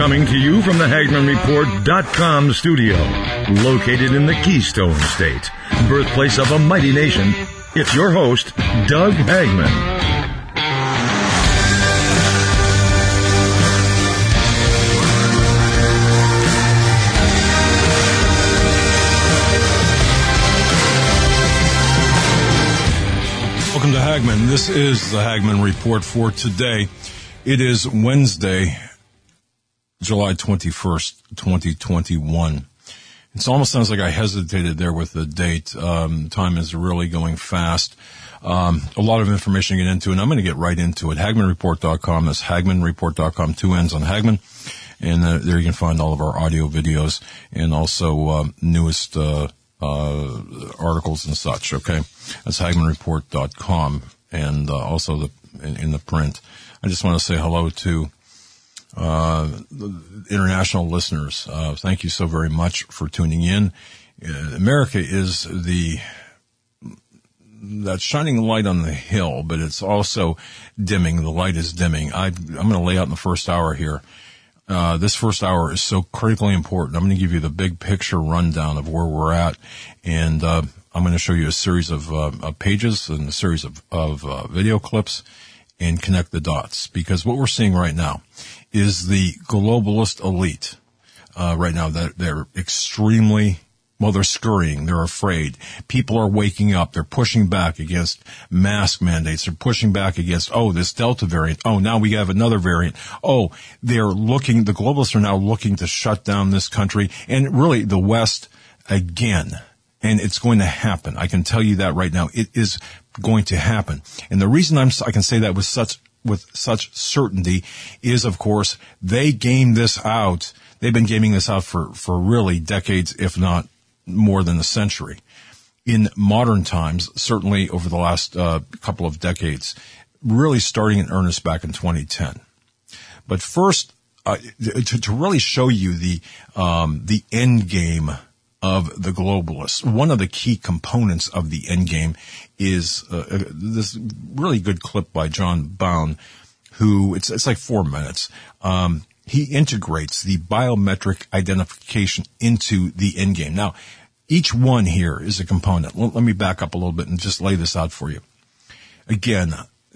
Coming to you from the HagmannReport.com studio, located in the Keystone State, birthplace of a mighty nation, it's your host, Doug Hagmann. Welcome to Hagmann. This is the Hagmann Report for today. It is Wednesday, July 21st, 2021. It almost sounds like I hesitated there with the date. Time is really going fast. A lot of information to get into, and I'm going to get right into it. HagmannReport.com. That's HagmannReport.com, 2 N's on Hagmann. And there you can find all of our audio videos and also newest articles and such, okay? That's HagmannReport.com, and also in the print. I just want to say hello to the international listeners. Thank you so very much for tuning in. America is that shining light on the hill, but it's also dimming. The light is dimming. I'm going to lay out in the first hour here. This first hour is so critically important. I'm going to give you the big picture rundown of where we're at, and I'm going to show you a series of pages and a series of video clips and connect the dots, because what we're seeing right now is the globalist elite. Right now, they're extremely, they're scurrying. They're afraid. People are waking up. They're pushing back against mask mandates. They're pushing back against, this Delta variant. Oh, now we have another variant. Oh, the globalists are now looking to shut down this country and really the West again. And it's going to happen. I can tell you that right now. It is going to happen. And the reason I can say that with such certainty is, of course, they game this out. They've been gaming this out for really decades, if not more than a century. In modern times, certainly over the last couple of decades, really starting in earnest back in 2010. But first, to really show you the end game of the globalists, one of the key components of the end game is this really good clip by John Bowne, who it's like 4 minutes. He integrates the biometric identification into the end game. Now, each one here is a component. Let me back up a little bit and just lay this out for you. Again,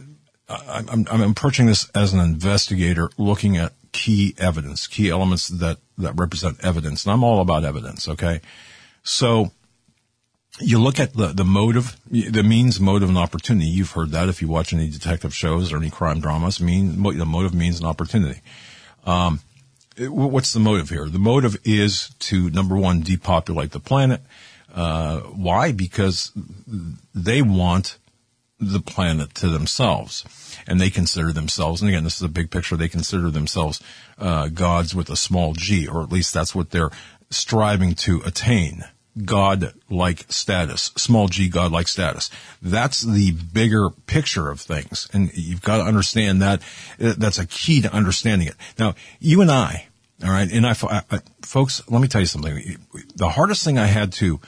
I'm approaching this as an investigator, looking at key evidence, key elements that represent evidence. And I'm all about evidence, okay? So you look at the motive, the means, motive, and opportunity. You've heard that if you watch any detective shows or any crime dramas. The motive, means, and opportunity. What's the motive here? The motive is to, number one, depopulate the planet. Why? Because they want the planet to themselves. And they consider themselves, and again, this is a big picture, they consider themselves gods with a small g, or at least that's what they're striving to attain. God-like status, small g, God-like status. That's the bigger picture of things, and you've got to understand that. That's a key to understanding it. Now, you and I, all right, and folks, let me tell you something. The hardest thing I had to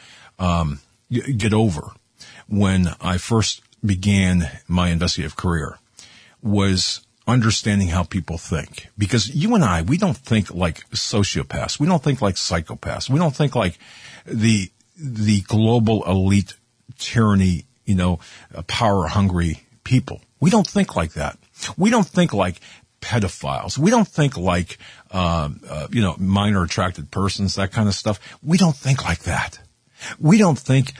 get over when I first began my investigative career was understanding how people think. Because you and I, we don't think like sociopaths. We don't think like psychopaths. We don't think like the global elite tyranny, power-hungry people. We don't think like that. We don't think like pedophiles. We don't think like, minor attracted persons, that kind of stuff. We don't think like that. We don't think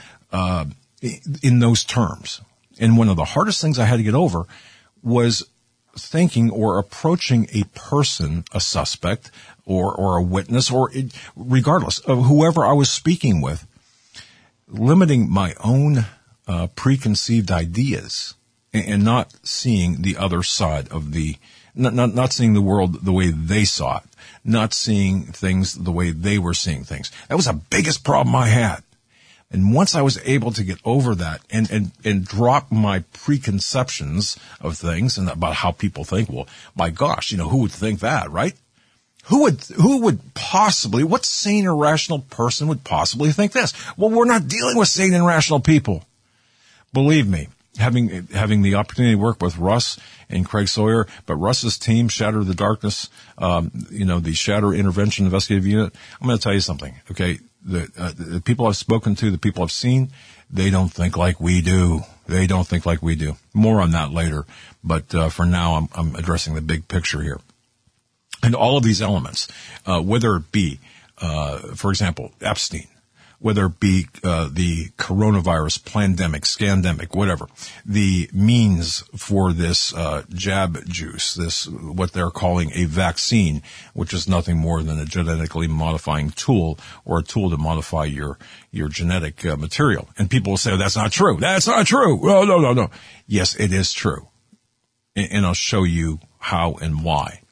in those terms. And one of the hardest things I had to get over was thinking or approaching a person, a suspect, or a witness, or regardless of whoever I was speaking with, limiting my own preconceived ideas and not seeing the other side of not seeing the world the way they saw it, not seeing things the way they were seeing things. That was the biggest problem I had. And once I was able to get over that and drop my preconceptions of things and about how people think, well, my gosh, who would think that, right? Who would possibly, what sane or rational person would possibly think this? Well, we're not dealing with sane and rational people. Believe me, having the opportunity to work with Russ and Craig Sawyer, but Russ's team, Shatter the Darkness, the Shatter Intervention Investigative Unit. I'm going to tell you something, okay? The people I've spoken to, the people I've seen, they don't think like we do. They don't think like we do. More on that later, but for now, I'm addressing the big picture here. And all of these elements, whether it be, for example, Epstein, whether it be the coronavirus, pandemic, scandemic, whatever, the means for this jab juice, this what they're calling a vaccine, which is nothing more than a genetically modifying tool or a tool to modify your genetic material. And people will say, oh, that's not true. That's not true. Oh, no. Yes, it is true. And I'll show you how and why.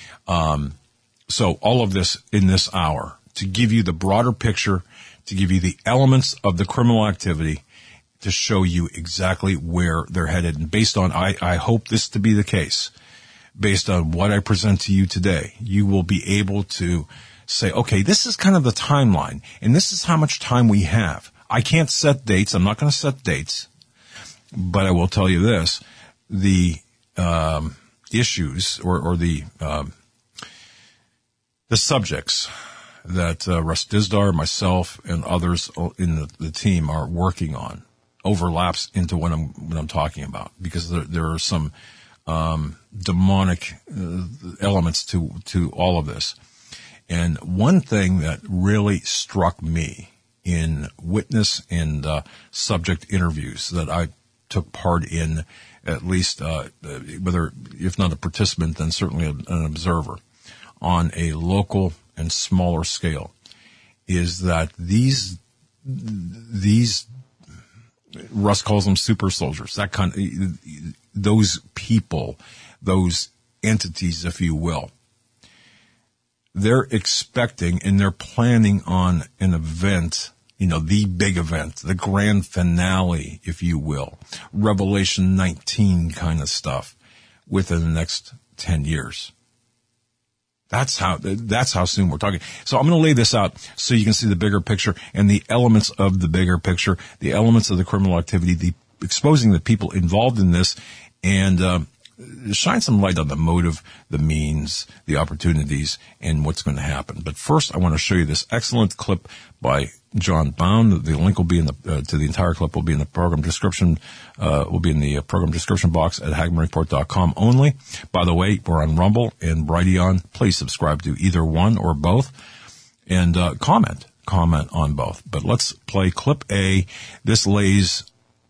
So all of this in this hour to give you the broader picture, to give you the elements of the criminal activity, to show you exactly where they're headed. And based on, I hope this to be the case, based on what I present to you today, you will be able to say, okay, this is kind of the timeline, and this is how much time we have. I can't set dates. I'm not going to set dates, but I will tell you this, the issues or the subjects that Russ Dizdar, myself, and others in the team are working on overlaps into what I'm talking about, because there are some demonic elements to all of this. And one thing that really struck me in witness and subject interviews that I took part in, at least whether if not a participant, then certainly an observer on a local and smaller scale, is that these Russ calls them super soldiers, that kind of, those people, those entities, if you will, they're expecting and they're planning on an event, the big event, the grand finale, if you will, Revelation 19 kind of stuff within the next 10 years. That's how soon we're talking. So I'm going to lay this out so you can see the bigger picture and the elements of the bigger picture, the elements of the criminal activity, exposing the people involved in this, and shine some light on the motive, the means, the opportunities, and what's going to happen. But first, I want to show you this excellent clip by John Bound. The link will be to the entire clip will be in the program description, program description box at HagmannReport.com only. By the way, we're on Rumble and Brighteon. Please subscribe to either one or both, and comment on both. But let's play clip A. This lays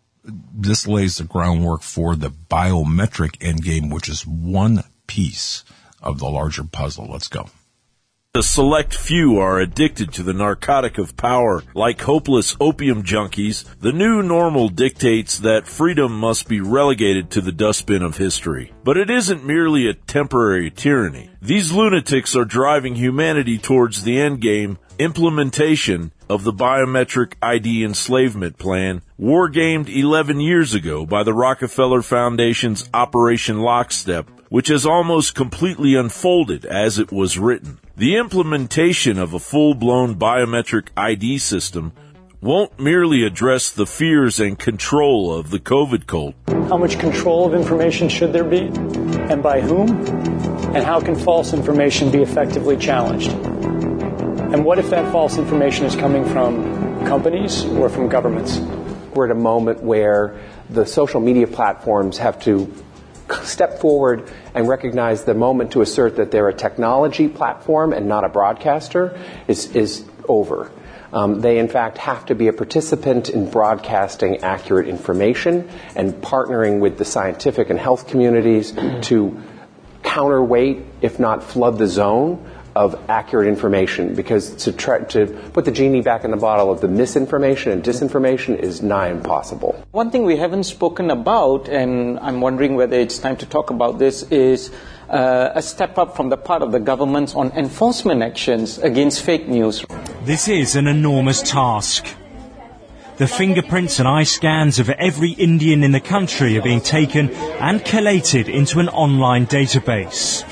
the groundwork for the biometric endgame, which is one piece of the larger puzzle. Let's go. A select few are addicted to the narcotic of power. Like hopeless opium junkies, the new normal dictates that freedom must be relegated to the dustbin of history. But it isn't merely a temporary tyranny. These lunatics are driving humanity towards the endgame, implementation of the biometric ID enslavement plan, wargamed 11 years ago by the Rockefeller Foundation's Operation Lockstep, which has almost completely unfolded as it was written. The implementation of a full-blown biometric ID system won't merely address the fears and control of the COVID cult. How much control of information should there be, and by whom? And how can false information be effectively challenged? And what if that false information is coming from companies or from governments? We're at a moment where the social media platforms have to step forward and recognize the moment to assert that they're a technology platform and not a broadcaster is over. They, in fact, have to be a participant in broadcasting accurate information and partnering with the scientific and health communities to counterweight, if not flood the zone of accurate information, because to try to put the genie back in the bottle of the misinformation and disinformation is nigh impossible. One thing we haven't spoken about, and I'm wondering whether it's time to talk about this, is a step up from the part of the governments on enforcement actions against fake news. This is an enormous task. The fingerprints and eye scans of every Indian in the country are being taken and collated into an online database.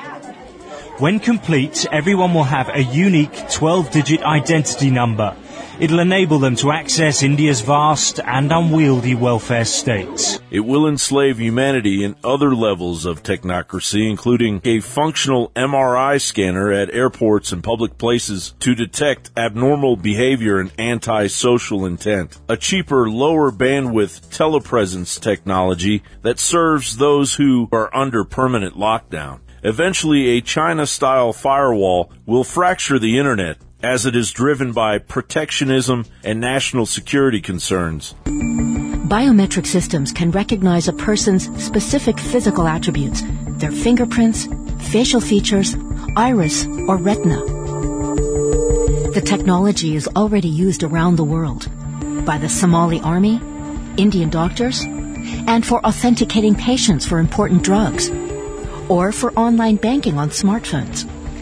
When complete, everyone will have a unique 12-digit identity number, it'll enable them to access India's vast and unwieldy welfare states. It will enslave humanity in other levels of technocracy, including a functional MRI scanner at airports and public places to detect abnormal behavior and antisocial intent, a cheaper, lower bandwidth telepresence technology that serves those who are under permanent lockdown. Eventually, a China-style firewall will fracture the internet as it is driven by protectionism and national security concerns. Biometric systems can recognize a person's specific physical attributes, their fingerprints, facial features, iris, or retina. The technology is already used around the world by the Somali army, Indian doctors, and for authenticating patients for important drugs, or for online banking on smartphones.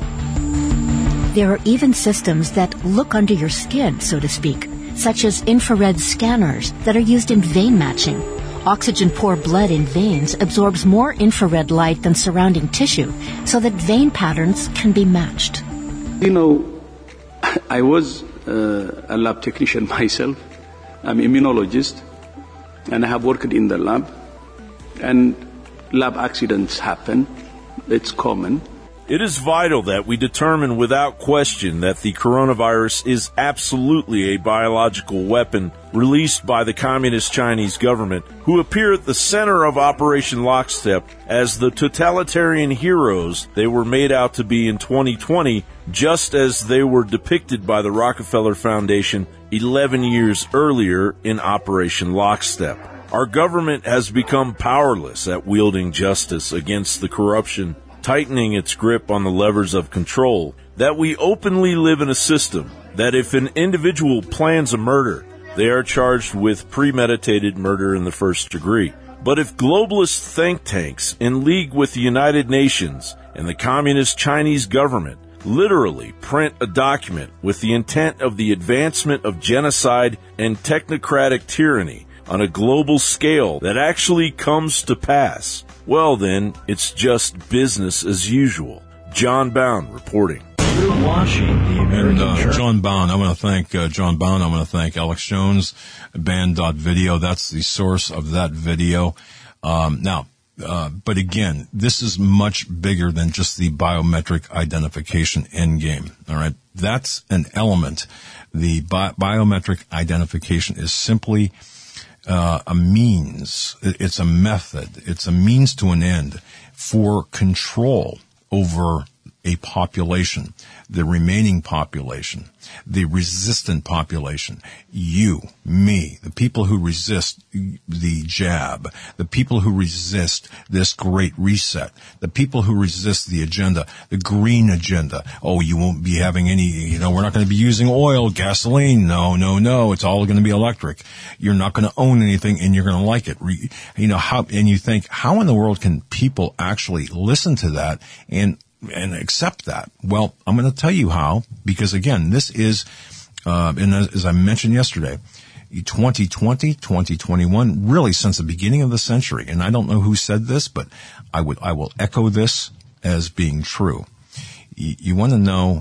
There are even systems that look under your skin, so to speak, such as infrared scanners that are used in vein matching. Oxygen-poor blood in veins absorbs more infrared light than surrounding tissue, so that vein patterns can be matched. You know, I was a lab technician myself. I'm an immunologist, and I have worked in the lab. And lab accidents happen. It's common. It is vital that we determine without question that the coronavirus is absolutely a biological weapon released by the Communist Chinese government, who appear at the center of Operation Lockstep as the totalitarian heroes they were made out to be in 2020, just as they were depicted by the Rockefeller Foundation 11 years earlier in Operation Lockstep. Our government has become powerless at wielding justice against the corruption, tightening its grip on the levers of control, that we openly live in a system that if an individual plans a murder, they are charged with premeditated murder in the first degree. But if globalist think tanks in league with the United Nations and the Communist Chinese government literally print a document with the intent of the advancement of genocide and technocratic tyranny on a global scale that actually comes to pass, well then, it's just business as usual. John Bound reporting. And John Bound, I want to thank John Bound. I want to thank Alex Jones, Band.video. That's the source of that video. But again, this is much bigger than just the biometric identification endgame. All right, that's an element. The biometric identification is simply a means. It's a method. It's a means to an end for control over a population, the remaining population, the resistant population, you, me, the people who resist the jab, the people who resist this great reset, the people who resist the agenda, the green agenda. Oh, you won't be having any, we're not going to be using oil, gasoline. No. It's all going to be electric. You're not going to own anything and you're going to like it. And you think, how in the world can people actually listen to that and accept that? Well, I'm going to tell you how, because again, this is, and as I mentioned yesterday, 2020, 2021, really since the beginning of the century. And I don't know who said this, but I will echo this as being true. You want to know,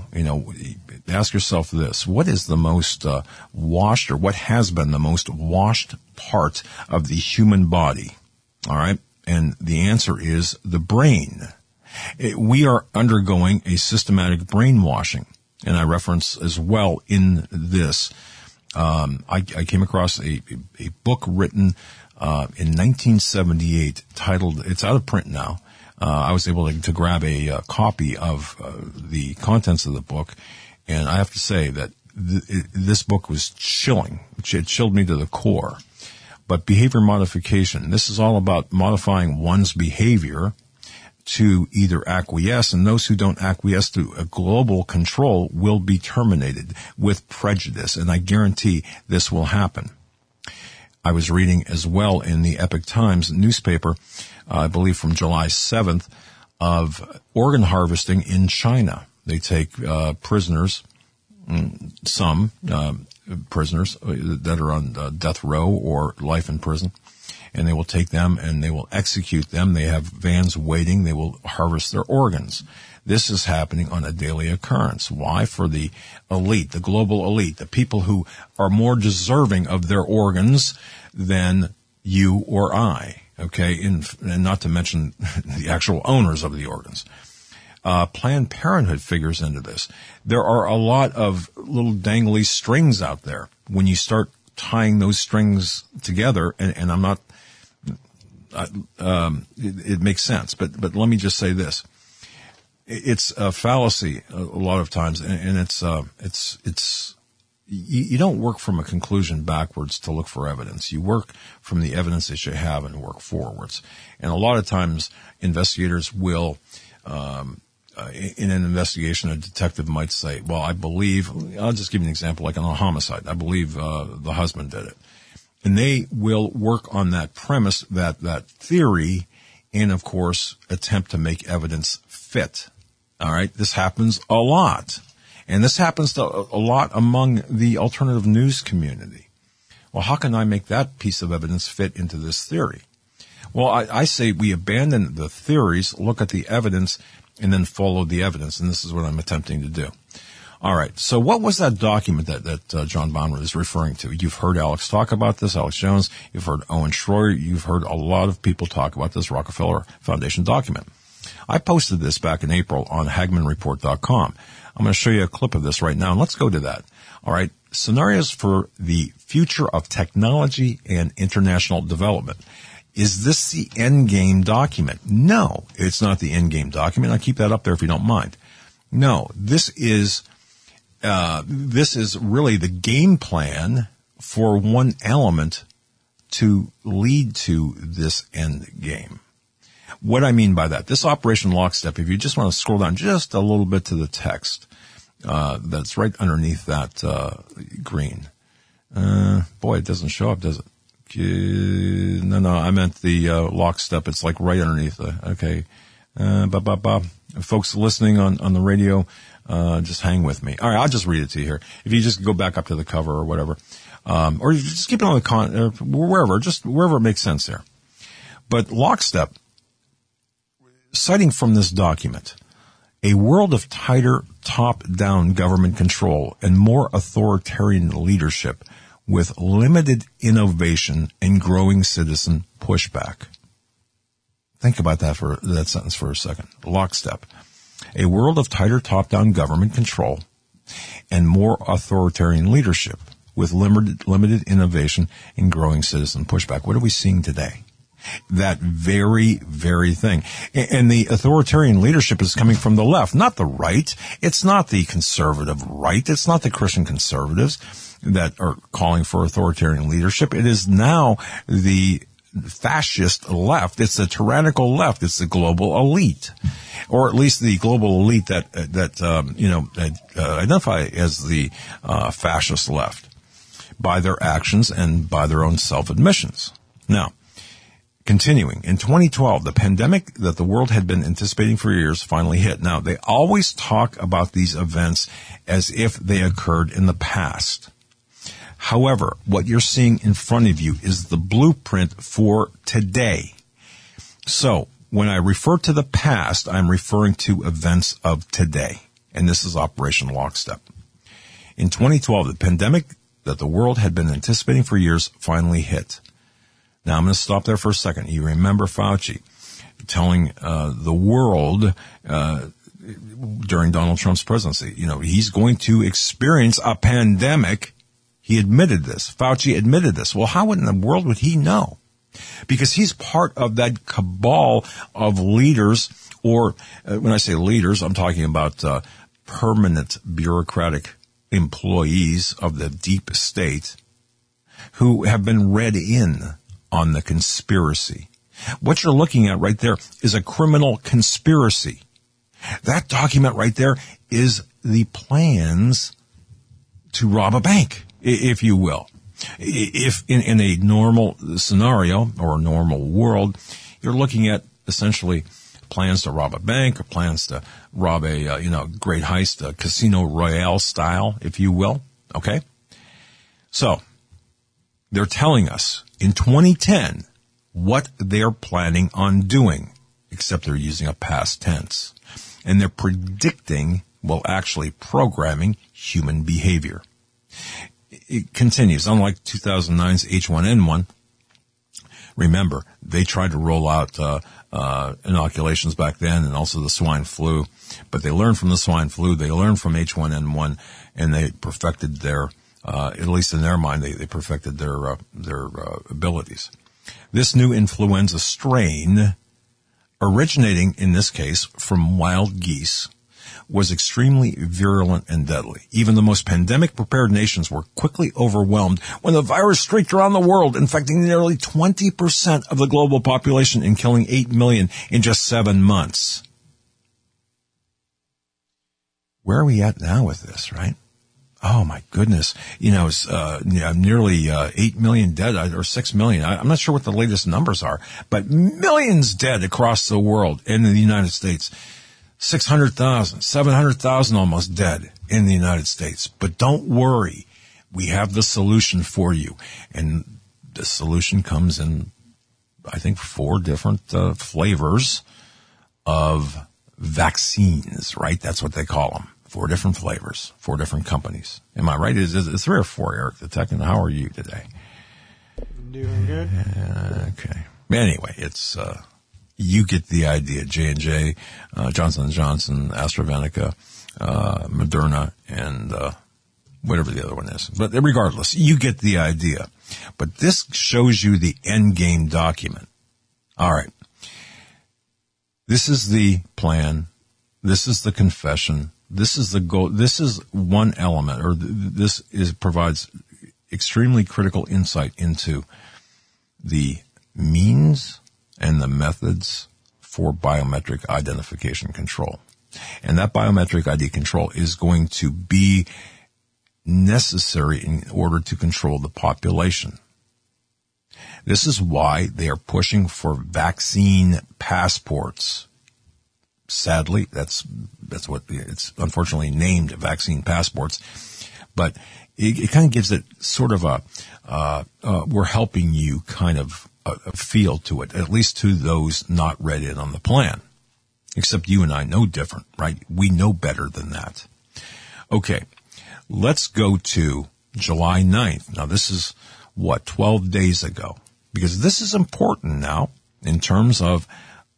ask yourself this: what is the most washed, or what has been the most washed part of the human body? All right, and the answer is the brain. We are undergoing a systematic brainwashing, and I reference as well in this. I came across a book written in 1978 titled, it's out of print now. I was able to grab a copy of the contents of the book, and I have to say that this book was chilling. It chilled me to the core. But behavior modification, this is all about modifying one's behavior to either acquiesce, and those who don't acquiesce to a global control will be terminated with prejudice, and I guarantee this will happen. I was reading as well in the Epoch Times newspaper, I believe from July 7th, of organ harvesting in China. They take prisoners, some prisoners that are on death row or life in prison, and they will take them and they will execute them. They have vans waiting. They will harvest their organs. This is happening on a daily occurrence. Why? For the elite, the global elite, the people who are more deserving of their organs than you or I, okay? And not to mention the actual owners of the organs. Planned Parenthood figures into this. There are a lot of little dangly strings out there. When you start tying those strings together, and I'm not, it makes sense, but let me just say this. It's a fallacy a lot of times, and it's you don't work from a conclusion backwards to look for evidence. You work from the evidence that you have and work forwards. And a lot of times investigators will, in an investigation, a detective might say, well, I believe, I'll just give you an example, like on a homicide. I believe the husband did it. And they will work on that premise, that theory, and of course attempt to make evidence fit. All right, this happens a lot. And this happens to a lot among the alternative news community. Well, how can I make that piece of evidence fit into this theory? Well, I say we abandon the theories, look at the evidence, and then follow the evidence. And this is what I'm attempting to do. All right. So what was that document that John Bonner is referring to? You've heard Alex talk about this, Alex Jones. You've heard Owen Schroyer. You've heard a lot of people talk about this Rockefeller Foundation document. I posted this back in April on HagmannReport.com. I'm going to show you a clip of this right now, and let's go to that. All right. Scenarios for the future of technology and international development. Is this the endgame document? No, it's not the endgame document. I'll keep that up there if you don't mind. No, this is really the game plan for one element to lead to this end game. What I mean by that, this Operation Lockstep, if you just want to scroll down just a little bit to the text, that's right underneath that green. Boy, it doesn't show up, does it? No, I meant the Lockstep. It's like right underneath okay. Folks listening on the radio, just hang with me. All right, I'll just read it to you here. If you just go back up to the cover or whatever, or you just keep it on the wherever it makes sense there. But Lockstep, citing from this document, a world of tighter top-down government control and more authoritarian leadership with limited innovation and growing citizen pushback. Think about that sentence for a second. Lockstep. A world of tighter top-down government control and more authoritarian leadership with limited innovation and growing citizen pushback. What are we seeing today? That very, very thing. And the authoritarian leadership is coming from the left, not the right. It's not the conservative right. It's not the Christian conservatives that are calling for authoritarian leadership. It is now the fascist left. It's the tyrannical left. It's the global elite, or at least the global elite that identify as the fascist left by their actions and by their own self-admissions. Now, continuing, in 2012, the pandemic that the world had been anticipating for years finally hit. Now, they always talk about these events as if they occurred in the past. However, what you're seeing in front of you is the blueprint for today. So, when I refer to the past, I'm referring to events of today. And this is Operation Lockstep. In 2012, the pandemic that the world had been anticipating for years finally hit. Now, I'm going to stop there for a second. You remember Fauci telling the world during Donald Trump's presidency, he's going to experience a pandemic. He admitted this. Fauci admitted this. Well, how in the world would he know? Because he's part of that cabal of leaders, or when I say leaders, I'm talking about permanent bureaucratic employees of the deep state who have been read in on the conspiracy. What you're looking at right there is a criminal conspiracy. That document right there is the plans to rob a bank, if you will. If in a normal scenario or a normal world, you're looking at essentially plans to rob a bank or plans to rob a great heist, a Casino Royale style, if you will. Okay? So, they're telling us in 2010, what they're planning on doing, except they're using a past tense. And they're predicting, well, actually programming human behavior. It continues. Unlike 2009's H1N1, remember, they tried to roll out inoculations back then and also the swine flu, but they learned from the swine flu, they learned from H1N1, and they perfected their, at least in their mind, they perfected their abilities. This new influenza strain, originating in this case from wild geese, was extremely virulent and deadly. Even the most pandemic-prepared nations were quickly overwhelmed when the virus streaked around the world, infecting nearly 20% of the global population and killing 8 million in just 7 months. Where are we at now with this, right? Oh, my goodness. It's nearly 8 million dead, or 6 million. I'm not sure what the latest numbers are, but millions dead across the world and in the United States. 600,000, 700,000 almost dead in the United States. But don't worry. We have the solution for you. And the solution comes in, I think, 4 different flavors of vaccines, right? That's what they call them. 4 different flavors, 4 different companies. Am I right? Is it 3 or 4, Eric the Tech? And how are you today? Doing good. Okay. Anyway, it's... you get the idea. J&J, Johnson & Johnson, AstraZeneca, Moderna, and whatever the other one is. But regardless, you get the idea. But this shows you the end game document. All right. This is the plan. This is the confession. This is the goal. This is one element, or provides extremely critical insight into the means and the methods for biometric identification control. And that biometric ID control is going to be necessary in order to control the population. This is why they are pushing for vaccine passports. Sadly, that's what it's unfortunately named, vaccine passports. But it kind of gives it sort of we're helping you kind of a feel to it, at least to those not read in on the plan. Except you and I know different, right? We know better than that. Okay, let's go to July 9th. Now, this is, 12 days ago? Because this is important now in terms of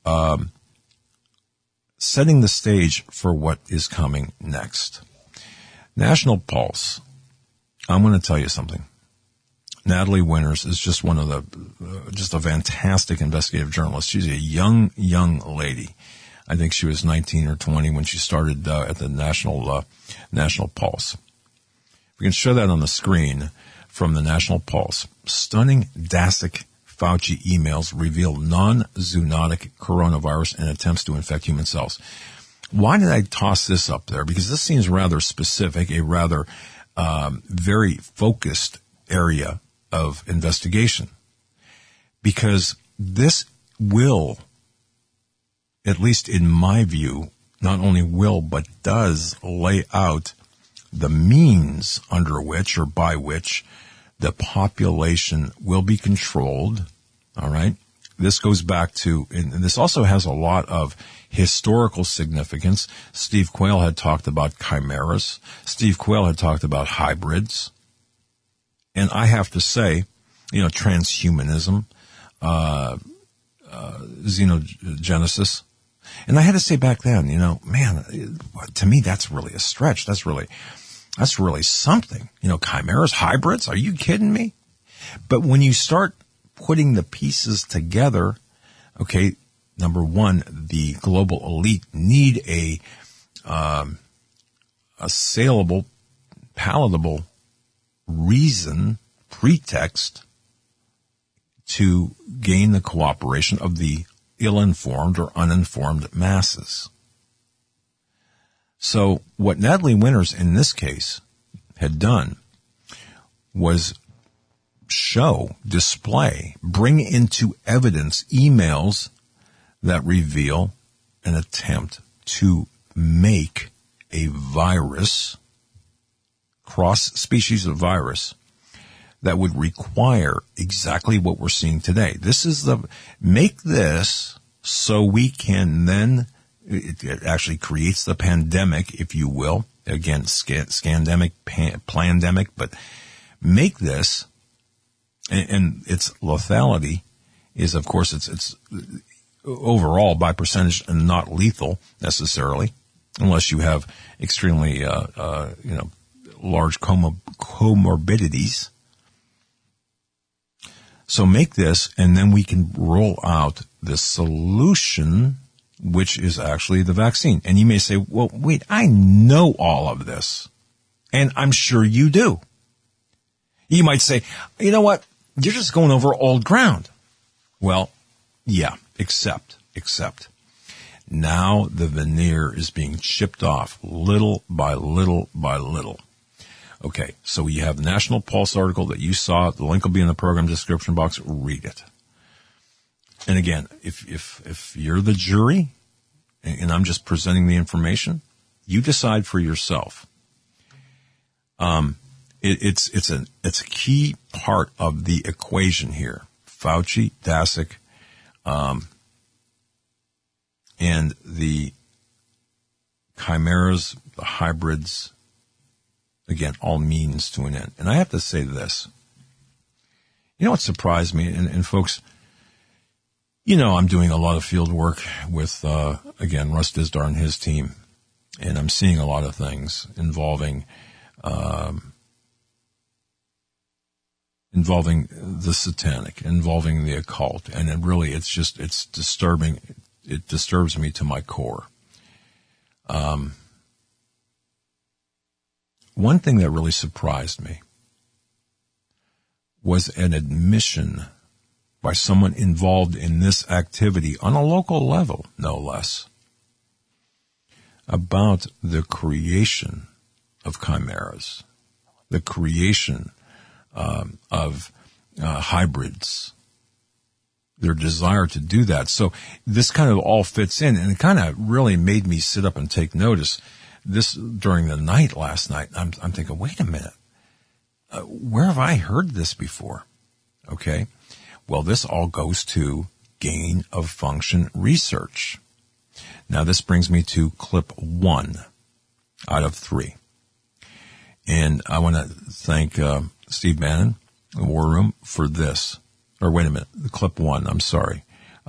setting the stage for what is coming next. National Pulse. I'm going to tell you something. Natalie Winters is just one of just a fantastic investigative journalist. She's a young lady. I think she was 19 or 20 when she started at the National Pulse. We can show that on the screen from the National Pulse. Stunning Daszak Fauci emails reveal non-zoonotic coronavirus and attempts to infect human cells. Why did I toss this up there? Because this seems rather specific, a rather very focused area of investigation. Because this will, at least in my view, not only will but does lay out the means under which or by which the population will be controlled. All right. This goes back to, and this also has a lot of historical significance. Steve Quayle had talked about chimeras. Steve Quayle had talked about hybrids. And I have to say, transhumanism, xenogenesis. And I had to say back then, man, to me, that's really a stretch. That's really something. Chimeras, hybrids. Are you kidding me? But when you start putting the pieces together, okay, number one, the global elite need a saleable, palatable pretext to gain the cooperation of the ill-informed or uninformed masses. So what Natalie Winters in this case had done was display, bring into evidence emails that reveal an attempt to make a virus, cross-species of virus, that would require exactly what we're seeing today. Make this so we can then, it actually creates the pandemic, if you will. Again, scandemic, plandemic, but make this, and its lethality is, of course, it's overall by percentage and not lethal necessarily, unless you have extremely, large comorbidities. So make this, and then we can roll out the solution, which is actually the vaccine. And you may say, well, wait, I know all of this. And I'm sure you do. You might say, you know what? You're just going over old ground. Well, yeah, except now the veneer is being chipped off little by little by little. Okay, so you have the National Pulse article that you saw. The link will be in the program description box. Read it. And again, if you're the jury, and I'm just presenting the information, you decide for yourself. It's a key part of the equation here. Fauci, Daszak, and the chimeras, the hybrids, again, all means to an end. And I have to say this. You know what surprised me? And folks, I'm doing a lot of field work with, again, Russ Dizdar and his team. And I'm seeing a lot of things involving the satanic, involving the occult. And it's disturbing. It disturbs me to my core. One thing that really surprised me was an admission by someone involved in this activity on a local level, no less, about the creation of chimeras, the creation of hybrids, their desire to do that. So this kind of all fits in, and it kind of really made me sit up and take notice. This during the night last night, I'm thinking, wait a minute, where have I heard this before? Okay, well, this all goes to gain of function research. Now, this brings me to clip 1 out of 3, and I want to thank Steve Bannon, the War Room, for this. Or wait a minute, clip 1. I'm sorry.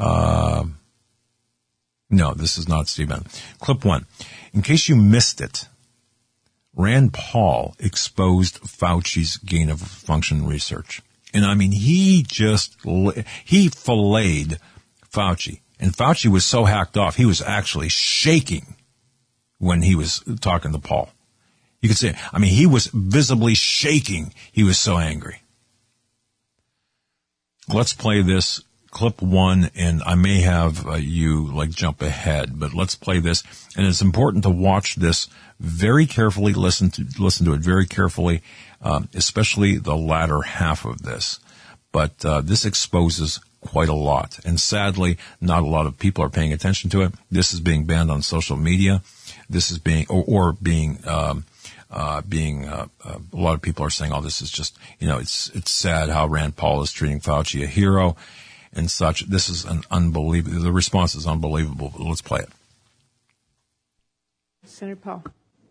No, this is not Steve Bannon. Clip 1. In case you missed it, Rand Paul exposed Fauci's gain of function research. And I mean, he filleted Fauci. And Fauci was so hacked off, he was actually shaking when he was talking to Paul. You could say, he was visibly shaking. He was so angry. Let's play this. Clip 1, and I may have you jump ahead, but let's play this. And it's important to watch this very carefully, listen to it very carefully, especially the latter half of this. But this exposes quite a lot, and sadly, not a lot of people are paying attention to it. This is being banned on social media. This is being a lot of people are saying, "Oh, this is just it's sad how Rand Paul is treating Fauci a hero." And such. This is unbelievable. The response is unbelievable. But let's play it. Senator Paul.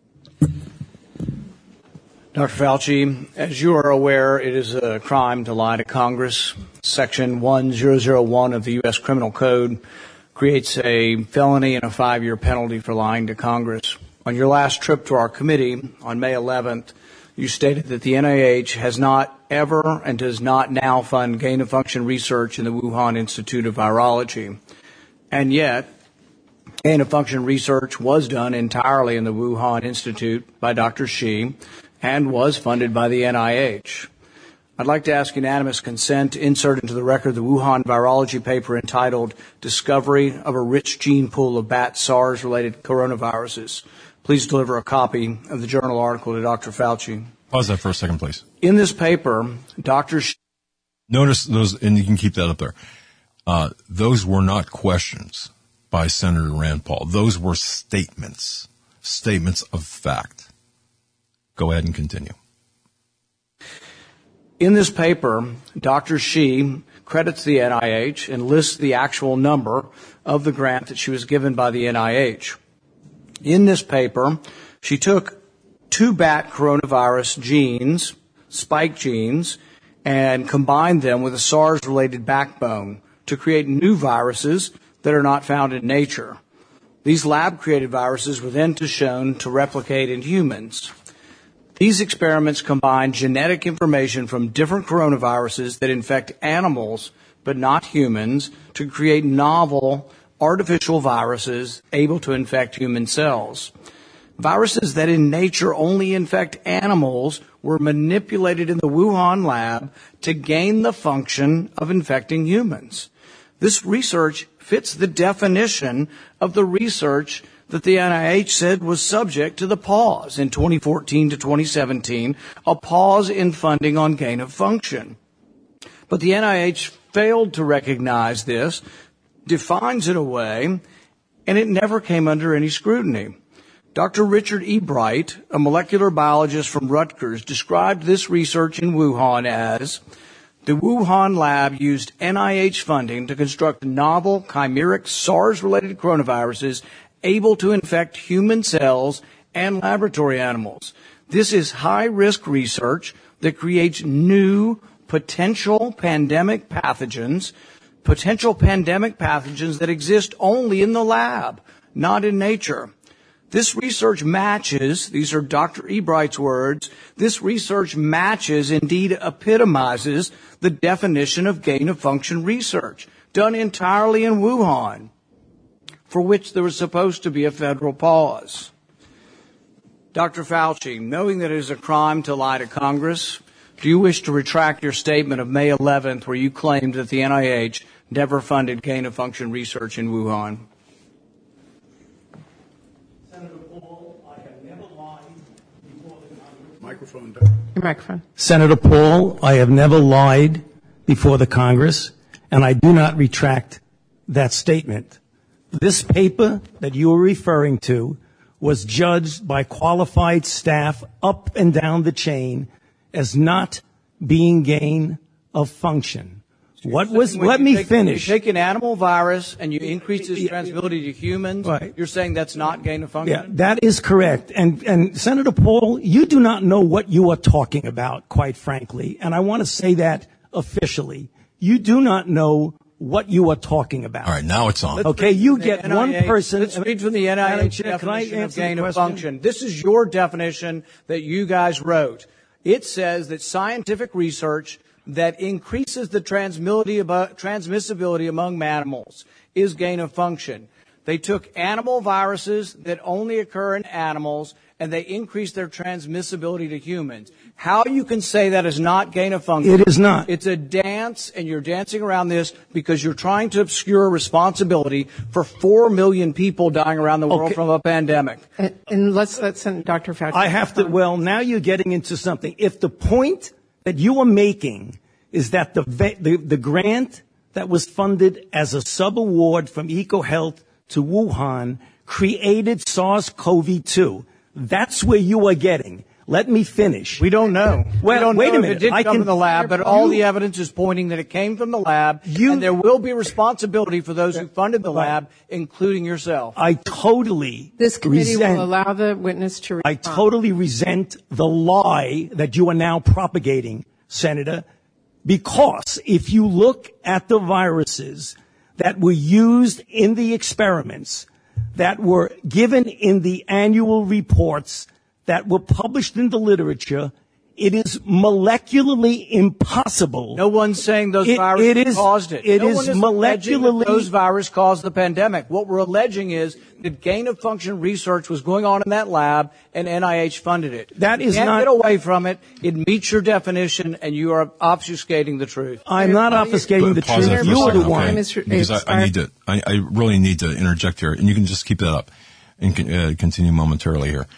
Dr. Fauci, as you are aware, it is a crime to lie to Congress. Section 1001 of the U.S. Criminal Code creates a felony and a 5-year penalty for lying to Congress. On your last trip to our committee on May 11th, you stated that the NIH has not ever and does not now fund gain-of-function research in the Wuhan Institute of Virology. And yet, gain-of-function research was done entirely in the Wuhan Institute by Dr. Shi and was funded by the NIH. I'd like to ask unanimous consent to insert into the record the Wuhan virology paper entitled Discovery of a Rich Gene Pool of Bat SARS-Related Coronaviruses. Please deliver a copy of the journal article to Dr. Fauci. Pause that for a second, please. In this paper, Dr. Notice those, and you can keep that up there. Those were not questions by Senator Rand Paul. Those were statements of fact. Go ahead and continue. In this paper, Dr. Shi credits the NIH and lists the actual number of the grant that she was given by the NIH. In this paper, she took 2 bat coronavirus genes, spike genes, and combined them with a SARS-related backbone to create new viruses that are not found in nature. These lab-created viruses were then shown to replicate in humans. These experiments combine genetic information from different coronaviruses that infect animals but not humans to create novel artificial viruses able to infect human cells. Viruses that in nature only infect animals were manipulated in the Wuhan lab to gain the function of infecting humans. This research fits the definition of the research that the NIH said was subject to the pause in 2014 to 2017, a pause in funding on gain of function. But the NIH failed to recognize this, defines it away, and it never came under any scrutiny. Dr. Richard E. Bright, a molecular biologist from Rutgers, described this research in Wuhan as the Wuhan lab used NIH funding to construct novel chimeric SARS-related coronaviruses able to infect human cells and laboratory animals. This is high-risk research that creates new potential pandemic pathogens that exist only in the lab, not in nature. This research matches, these are Dr. E. Bright's words, this research matches, indeed epitomizes, the definition of gain-of-function research, done entirely in Wuhan, for which there was supposed to be a federal pause. Dr. Fauci, knowing that it is a crime to lie to Congress, do you wish to retract your statement of May 11th where you claimed that the NIH never funded gain-of-function research in Wuhan? Microphone. Senator Paul, I have never lied before the Congress, and I do not retract that statement. This paper that you are referring to was judged by qualified staff up and down the chain as not being gain of function. Let me finish. You take an animal virus and you increase its transmissibility to humans. Right. You're saying that's not gain of function? Yeah, that is correct. And Senator Paul, you do not know what you are talking about, quite frankly. And I want to say that officially. You do not know what you are talking about. All right, now it's on. Okay, you get NIH, one person. Let's read from the NIH definition of gain of function. This is your definition that you guys wrote. It says that scientific research that increases the transmissibility among mammals is gain of function. They took animal viruses that only occur in animals and they increased their transmissibility to humans. How you can say that is not gain of function? It is not. It's a dance, and you're dancing around this because you're trying to obscure responsibility for 4 million people dying around the world from a pandemic. And let's send Dr. Fauci. I have to, well, now you're getting into something. If the point that you are making is that the grant that was funded as a sub-award from EcoHealth to Wuhan created SARS-CoV-2. That's where you are getting. Let me finish. We don't know. Well, we don't wait know a minute. If it did come from the lab, but all the evidence is pointing that it came from the lab, and there will be responsibility for those who funded the lab, including yourself. I totally This committee will allow the witness to respond. I totally resent the lie that you are now propagating, Senator, because if you look at the viruses that were used in the experiments, that were given in the annual reports, that were published in the literature, it is molecularly impossible. No one's saying those viruses caused it. It is molecularly. Those viruses caused the pandemic. What we're alleging is that gain-of-function research was going on in that lab, and NIH funded it. That is you can't not. Get away from it. It meets your definition, and you are obfuscating the truth. I'm not obfuscating the truth. You are the one. Because I really need to interject here, and you can just keep that up and continue momentarily here.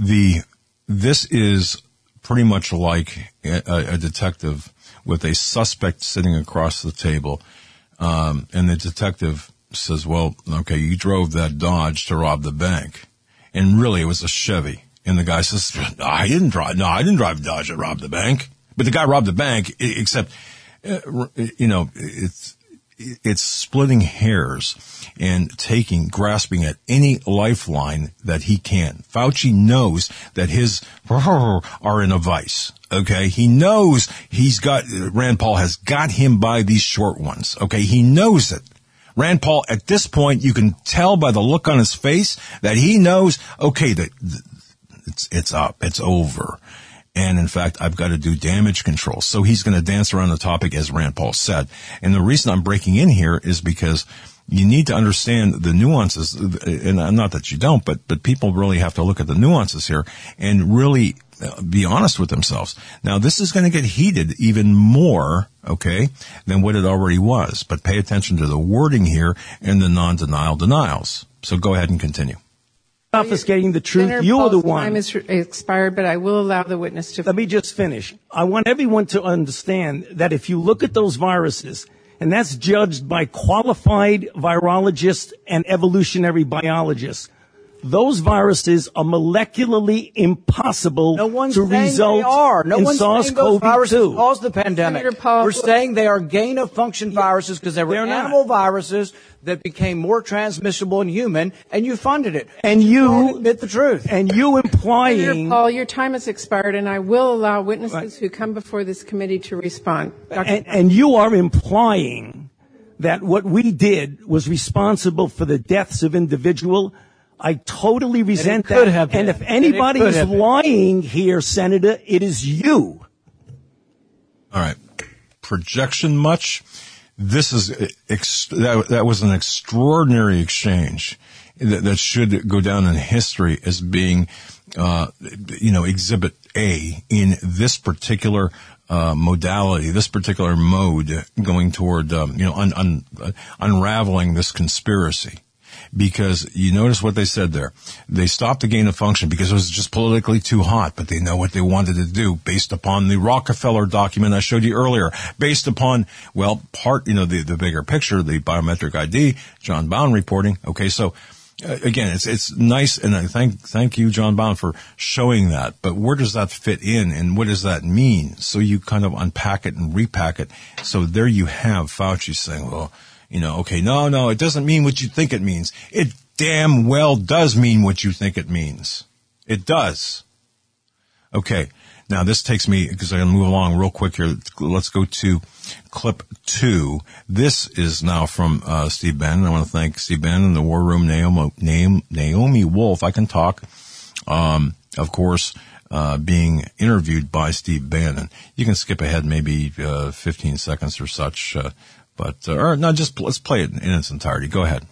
This is pretty much like a detective with a suspect sitting across the table, and the detective says, well, okay, you drove that Dodge to rob the bank. And really, it was a Chevy. And the guy says, I didn't drive Dodge to rob the bank. But the guy robbed the bank, except, it's splitting hairs and grasping at any lifeline that he can. Fauci knows that his are in a vice. Okay. He knows Rand Paul has got him by these short ones. Okay. He knows it. Rand Paul, at this point, you can tell by the look on his face that he knows, okay, that it's up. It's over. And in fact, I've got to do damage control. So he's going to dance around the topic, as Rand Paul said. And the reason I'm breaking in here is because you need to understand the nuances, and not that you don't, but people really have to look at the nuances here and really be honest with themselves. Now, this is going to get heated even more, okay, than what it already was. But pay attention to the wording here and the non-denial denials. So go ahead and continue. Obfuscating the truth. Senator You are the Paul's one. Time is expired, but I will allow the witness to. Let me just finish. I want everyone to understand that if you look at those viruses, and that's judged by qualified virologists and evolutionary biologists, those viruses are molecularly impossible to result in SARS-CoV-2. Cause the pandemic. We're saying they are gain-of-function viruses because they were animal viruses that became more transmissible in human, and you funded it. And you admit the truth. And you implying... Senator Paul, your time has expired, and I will allow witnesses who come before this committee to respond. And you are implying that what we did was responsible for the deaths of individuals. I totally resent that. And if anybody is lying here, Senator, it is you. All right. Projection much? This is, that was an extraordinary exchange that should go down in history as being, exhibit A in this particular modality, this particular mode going toward, unraveling this conspiracy. Because you notice what they said there. They stopped the gain of function because it was just politically too hot, but they know what they wanted to do based upon the Rockefeller document I showed you earlier, based upon, the bigger picture, the biometric ID, John Bowne reporting. Okay, so again, it's nice, and I thank you, John Bowne, for showing that. But where does that fit in, and what does that mean? So you kind of unpack it and repack it. So there you have Fauci saying, well, no, it doesn't mean what you think it means. It damn well does mean what you think it means. It does. Okay. Now this takes me, because I'm going to move along real quick here. Let's go to clip 2. This is now from Steve Bannon. I want to thank Steve Bannon and the War Room, Naomi Wolf. I can talk. Of course, being interviewed by Steve Bannon. You can skip ahead maybe 15 seconds or such. Let's play it in its entirety. Go ahead.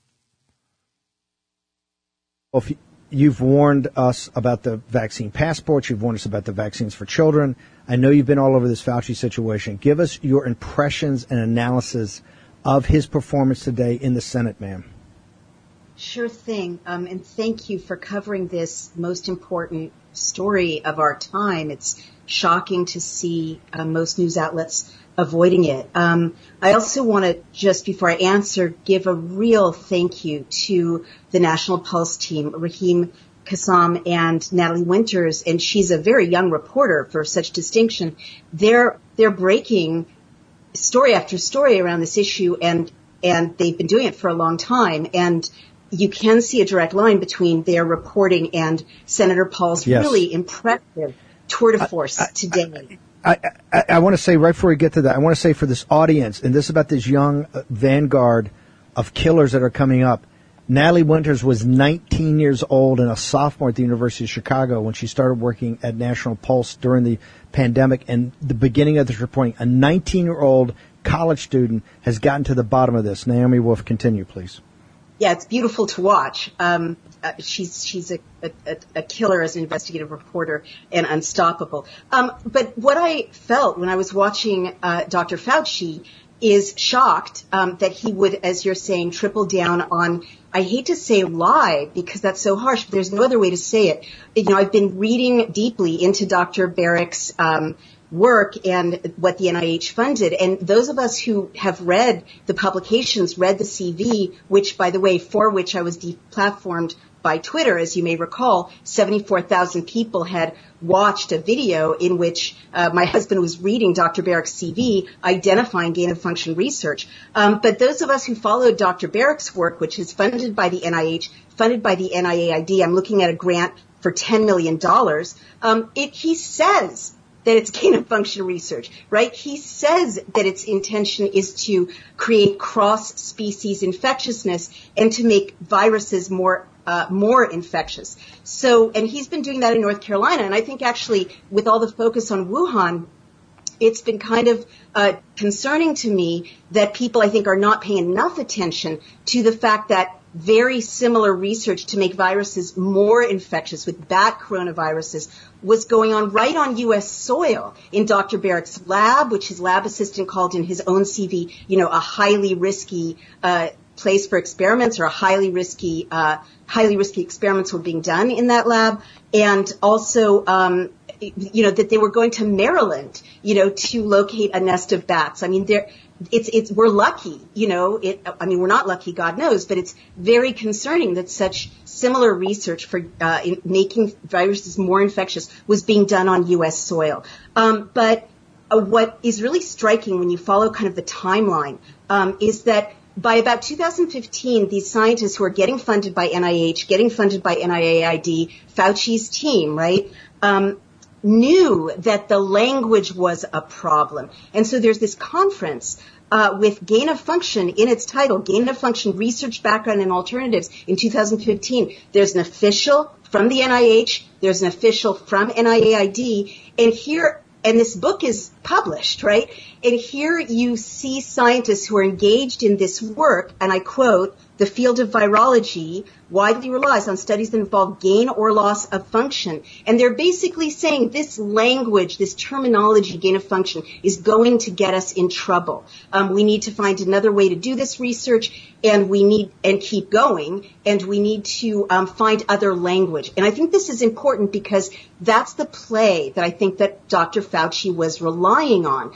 Well, you've warned us about the vaccine passports. You've warned us about the vaccines for children. I know you've been all over this Fauci situation. Give us your impressions and analysis of his performance today in the Senate, ma'am. Sure thing. And thank you for covering this most important story of our time. It's shocking to see most news outlets avoiding it. I also want to, just before I answer, give a real thank you to the National Pulse team, Raheem Kassam and Natalie Winters, and she's a very young reporter for such distinction. They're breaking story after story around this issue, and they've been doing it for a long time. And you can see a direct line between their reporting and Senator Paul's really impressive tour de force today. I want to say, right before we get to that, I want to say for this audience, and this is about this young vanguard of killers that are coming up. Natalie Winters was 19 years old and a sophomore at the University of Chicago when she started working at National Pulse during the pandemic and the beginning of this reporting. A 19-year-old college student has gotten to the bottom of this. Naomi Wolf, continue, please. Yeah, it's beautiful to watch. She's a killer as an investigative reporter and unstoppable. But what I felt when I was watching Dr. Fauci is shocked that he would, as you're saying, triple down on, I hate to say lie because that's so harsh, but there's no other way to say it. I've been reading deeply into Dr. Barrick's work and what the NIH funded. And those of us who have read the publications, read the CV, which, by the way, for which I was deplatformed by Twitter. As you may recall, 74,000 people had watched a video in which my husband was reading Dr. Barick's CV identifying gain-of-function research. But those of us who followed Dr. Barick's work, which is funded by the NIH, funded by the NIAID, I'm looking at a grant for $10 million, he says that it's gain-of-function research, right? He says that its intention is to create cross-species infectiousness and to make viruses more infectious. So, and he's been doing that in North Carolina. And I think actually with all the focus on Wuhan, it's been kind of concerning to me that people, I think, are not paying enough attention to the fact that very similar research to make viruses more infectious with bat coronaviruses was going on right on U.S. soil in Dr. Barick's lab, which his lab assistant called in his own CV, a highly risky place for experiments, or a highly risky experiments were being done in that lab. And also, that they were going to Maryland, to locate a nest of bats. I mean, we're lucky, we're not lucky, God knows, but it's very concerning that such similar research for in making viruses more infectious was being done on U.S. soil. But what is really striking when you follow kind of the timeline is that by about 2015, these scientists who are getting funded by NIH, getting funded by NIAID, Fauci's team, right, knew that the language was a problem. And so there's this conference with gain of function in its title, Gain of Function Research Background and Alternatives in 2015. There's an official from the NIH, there's an official from NIAID, and this book is published, right? And here you see scientists who are engaged in this work, and I quote, "The field of virology widely relies on studies that involve gain or loss of function." And they're basically saying this language, this terminology, gain of function, is going to get us in trouble. We need to find another way to do this research, and keep going, and we need to find other language. And I think this is important because that's the play that I think that Dr. Fauci was relying on,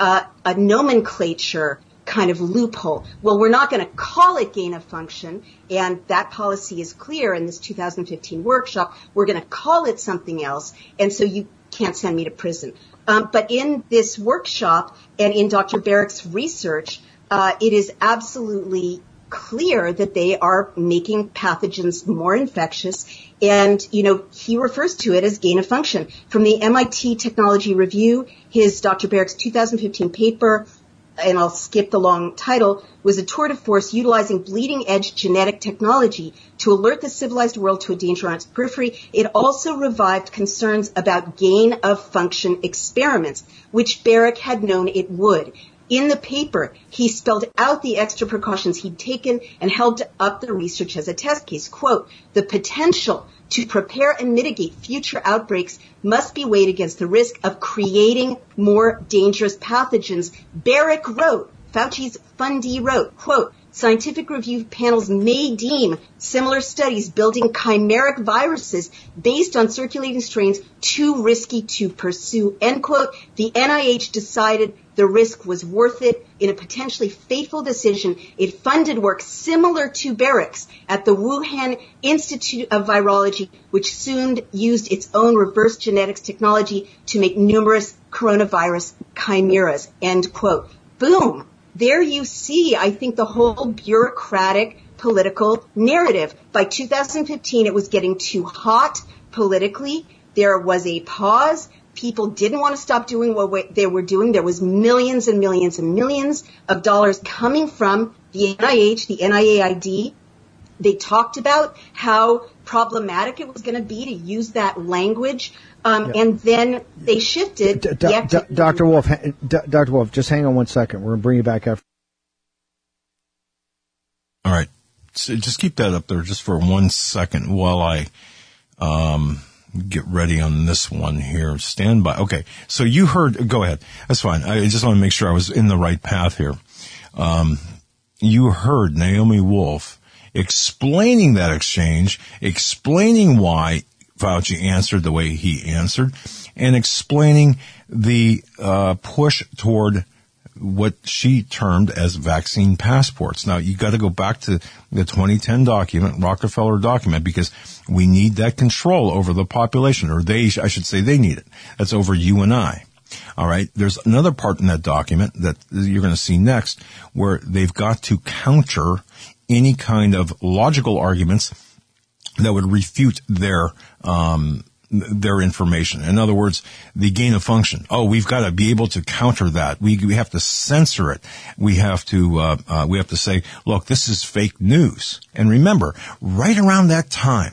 a nomenclature kind of loophole. Well, we're not going to call it gain of function, and that policy is clear in this 2015 workshop. We're going to call it something else, and so you can't send me to prison. But in this workshop and in Dr. Barick's research, it is absolutely clear that they are making pathogens more infectious, and, he refers to it as gain of function. From the MIT Technology Review, Dr. Barick's 2015 paper, and I'll skip the long title, was a tour de force utilizing bleeding-edge genetic technology to alert the civilized world to a danger on its periphery. It also revived concerns about gain-of-function experiments, which Barick had known it would. In the paper, he spelled out the extra precautions he'd taken and held up the research as a test case. Quote, "The potential to prepare and mitigate future outbreaks must be weighed against the risk of creating more dangerous pathogens." Barick wrote, Fauci's fundee wrote, quote, "Scientific review panels may deem similar studies building chimeric viruses based on circulating strains too risky to pursue," end quote. The NIH decided the risk was worth it. In a potentially fateful decision, it funded work similar to Barick's at the Wuhan Institute of Virology, which soon used its own reverse genetics technology to make numerous coronavirus chimeras, end quote. Boom. There you see, I think, the whole bureaucratic political narrative. By 2015, it was getting too hot politically. There was a pause. People didn't want to stop doing what they were doing. There was millions and millions and millions of dollars coming from the NIH, the NIAID. They talked about how problematic it was going to be to use that language. And then they shifted. Dr. Wolf, just hang on 1 second. We're going to bring you back after. All right. So just keep that up there just for 1 second while I get ready on this one here. Stand by. Okay. So you heard, go ahead. That's fine. I just want to make sure I was in the right path here. You heard Naomi Wolf explaining that exchange, explaining why Fauci answered the way he answered, and explaining the push toward what she termed as vaccine passports. Now, you got to go back to the 2010 document, Rockefeller document, because we need that control over the population, or I should say they need it. That's over you and I. All right. There's another part in that document that you're going to see next where they've got to counter any kind of logical arguments that would refute their information. In other words, the gain of function. Oh, we've got to be able to counter that. We have to censor it. We have to say, look, this is fake news. And remember, right around that time,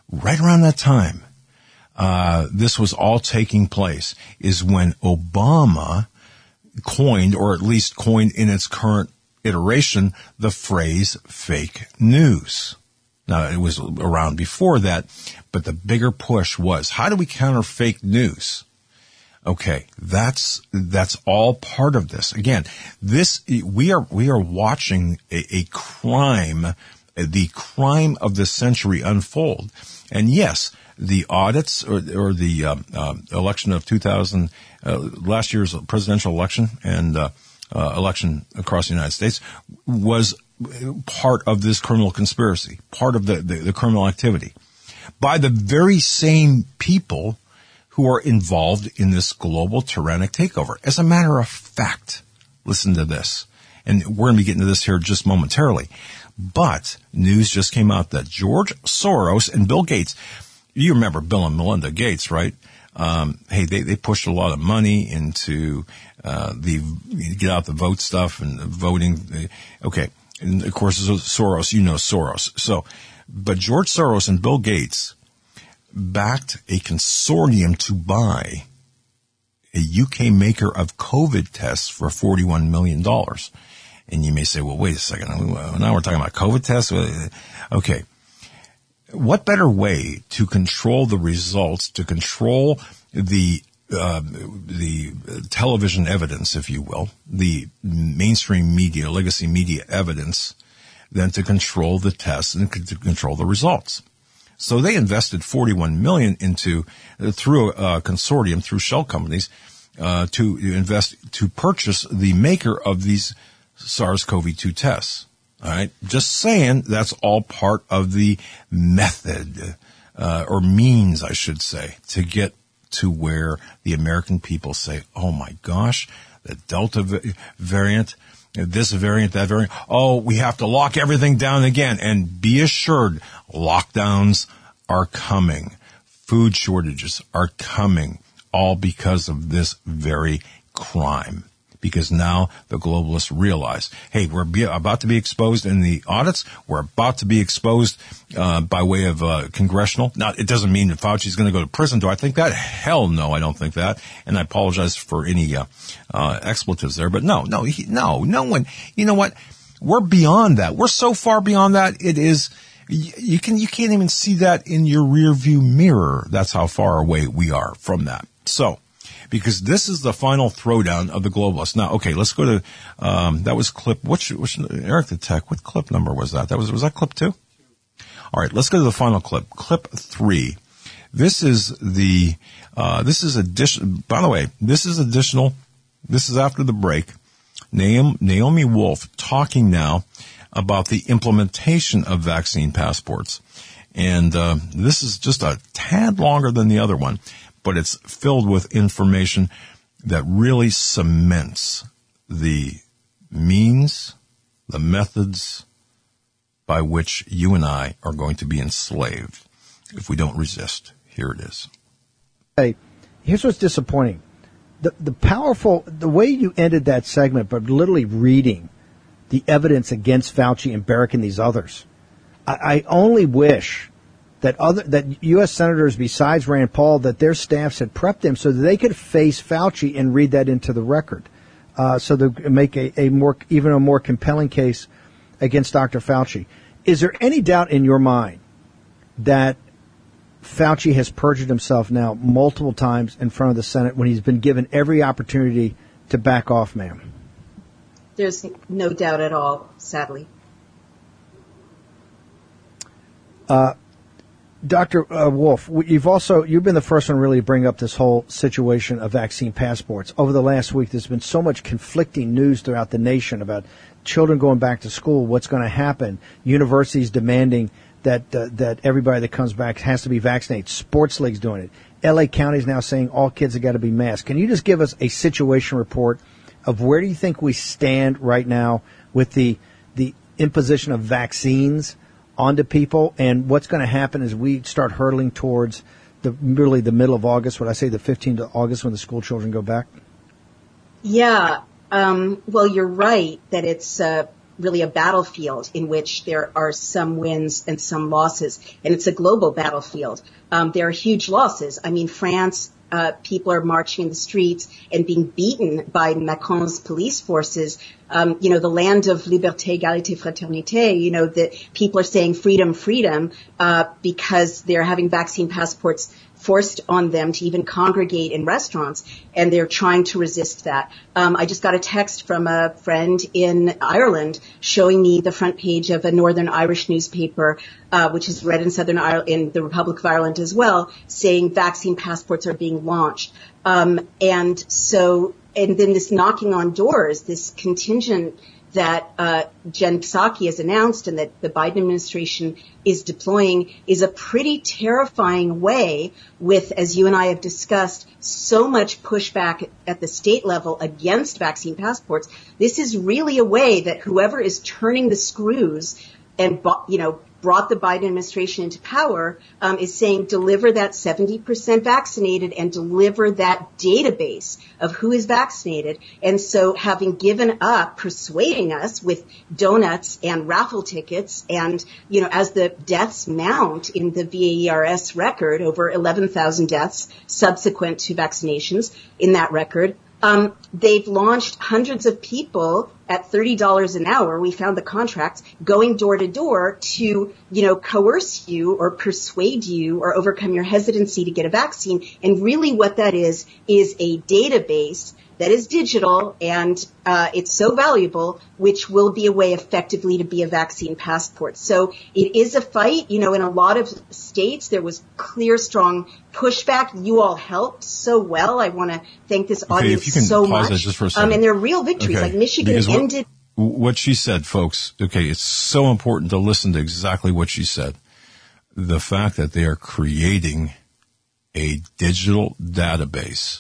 this was all taking place is when Obama coined, or at least coined in its current iteration, the phrase fake news. Now, it was around before that, but the bigger push was, how do we counter fake news? Okay, that's all part of this. Again, we are watching a crime, the crime of the century unfold. And yes, the audits or the election of 2000, last year's presidential election and election across the United States was part of this criminal conspiracy, part of the criminal activity by the very same people who are involved in this global tyrannic takeover. As a matter of fact, listen to this, and we're going to be getting to this here just momentarily, but news just came out that George Soros and Bill Gates, you remember Bill and Melinda Gates, right? They pushed a lot of money into the get out the vote stuff and voting. Okay. And of course, Soros, you know Soros. So, but George Soros and Bill Gates backed a consortium to buy a UK maker of COVID tests for $41 million. And you may say, well, wait a second. Now we're talking about COVID tests? Okay. What better way to control the results, to control the television evidence, if you will, the mainstream media, legacy media evidence, than to control the tests and to control the results. So they invested $41 million through a consortium, through shell companies, to purchase the maker of these SARS-CoV-2 tests. All right. Just saying, that's all part of the method, or means, I should say, to get to where the American people say, oh my gosh, the Delta variant, this variant, that variant. Oh, we have to lock everything down again. And be assured, lockdowns are coming. Food shortages are coming, all because of this very crime. Because now the globalists realize, hey, we're about to be exposed in the audits. We're about to be exposed by way of congressional. Now, it doesn't mean that Fauci's going to go to prison. Do I think that? Hell no, I don't think that. And I apologize for any expletives there. But no one. You know what? We're beyond that. We're so far beyond that. It is. You can't even see that in your rear view mirror. That's how far away we are from that. So, because this is the final throwdown of the globalists. Now, okay, let's go to, that was clip, which Eric the Tech, what clip number was that? Was that clip 2? All right, let's go to the final clip. Clip 3. This is additional, by the way, this is after the break. Naomi Wolf talking now about the implementation of vaccine passports. And, this is just a tad longer than the other one, but it's filled with information that really cements the means, the methods by which you and I are going to be enslaved if we don't resist. Here it is. Hey, here's what's disappointing. The way you ended that segment, but literally reading the evidence against Fauci and Barrick and these others. I only wish that U.S. senators besides Rand Paul, that their staffs had prepped them so that they could face Fauci and read that into the record, so they make a more compelling case against Dr. Fauci. Is there any doubt in your mind that Fauci has perjured himself now multiple times in front of the Senate when he's been given every opportunity to back off, ma'am? There's no doubt at all, sadly. Dr. Wolf, you've been the first one really to bring up this whole situation of vaccine passports. Over the last week, there's been so much conflicting news throughout the nation about children going back to school, what's going to happen, universities demanding that everybody that comes back has to be vaccinated, sports leagues doing it. L.A. County is now saying all kids have got to be masked. Can you just give us a situation report of where do you think we stand right now with the imposition of vaccines onto people, and what's going to happen as we start hurtling towards really the middle of August, would I say the 15th of August when the school children go back? Yeah. Well, you're right that it's really a battlefield in which there are some wins and some losses, and it's a global battlefield. There are huge losses. I mean, France, people are marching in the streets and being beaten by Macron's police forces. The land of liberté, égalité, fraternité, that people are saying freedom, freedom, because they're having vaccine passports forced on them to even congregate in restaurants, and they're trying to resist that. I just got a text from a friend in Ireland showing me the front page of a Northern Irish newspaper, which is read in Southern Ireland, in the Republic of Ireland as well, saying vaccine passports are being launched. And then this knocking on doors, this contingent that Jen Psaki has announced and that the Biden administration is deploying is a pretty terrifying way with, as you and I have discussed, so much pushback at the state level against vaccine passports. This is really a way that whoever is turning the screws and, brought the Biden administration into power is saying deliver that 70% vaccinated and deliver that database of who is vaccinated. And so having given up persuading us with donuts and raffle tickets and, as the deaths mount in the VAERS record, over 11,000 deaths subsequent to vaccinations in that record, they've launched hundreds of people at $30 an hour. We found the contracts going door to door to, coerce you or persuade you or overcome your hesitancy to get a vaccine. And really what that is a database that is digital and it's so valuable, which will be a way effectively to be a vaccine passport. So it is a fight. In a lot of states, there was clear, strong pushback. You all helped so well. I want to thank this audience so much. Just for a second. And there are real victories, like Michigan ended. What she said, folks, it's so important to listen to exactly what she said. The fact that they are creating a digital database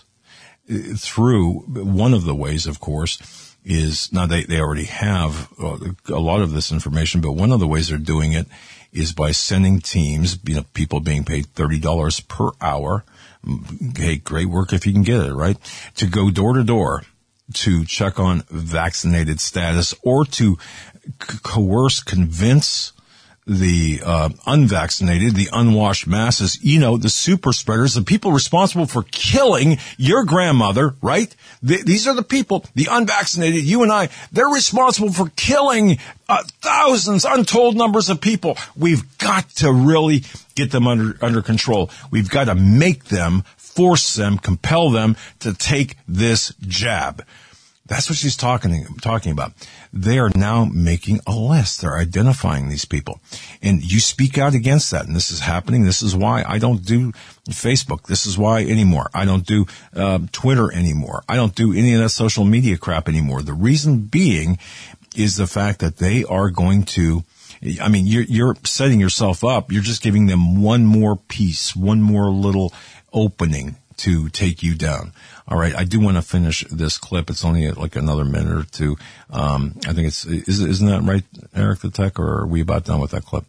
through one of the ways, of course, is now they already have a lot of this information, but one of the ways they're doing it is by sending teams, people being paid $30 per hour. Hey, great work if you can get it, right? To go door to door to check on vaccinated status or to coerce, convince the unvaccinated, the unwashed masses, the super spreaders, the people responsible for killing your grandmother, right? These are the people, the unvaccinated, you and I, they're responsible for killing thousands, untold numbers of people. We've got to really get them under control. We've got to make them, force them, compel them to take this jab. That's what she's talking about. They are now making a list. They're identifying these people. And you speak out against that. And this is happening. This is why I don't do Facebook. This is why anymore. I don't do Twitter anymore. I don't do any of that social media crap anymore. The reason being is the fact that they are going to, you're setting yourself up. You're just giving them one more piece, one more little opening to take you down. All right. I do want to finish this clip. It's only like another minute or two. I think isn't that right, Eric the Tech, or are we about done with that clip?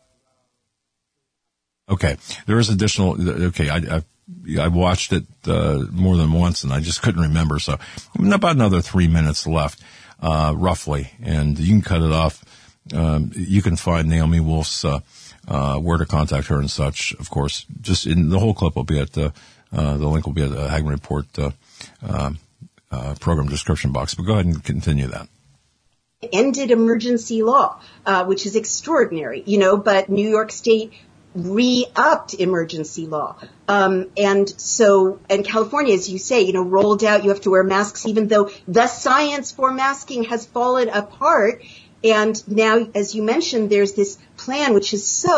Okay. There is additional. Okay. I watched it, more than once and I just couldn't remember. So about another 3 minutes left, roughly. And you can cut it off. You can find Naomi Wolf's, where to contact her and such, of course. Just in the whole clip will be at the link will be at the Hagmann Report program description box. But go ahead and continue that. Ended emergency law, which is extraordinary, but New York State re-upped emergency law. And California, as you say, rolled out, you have to wear masks, even though the science for masking has fallen apart. And now, as you mentioned, there's this plan which is so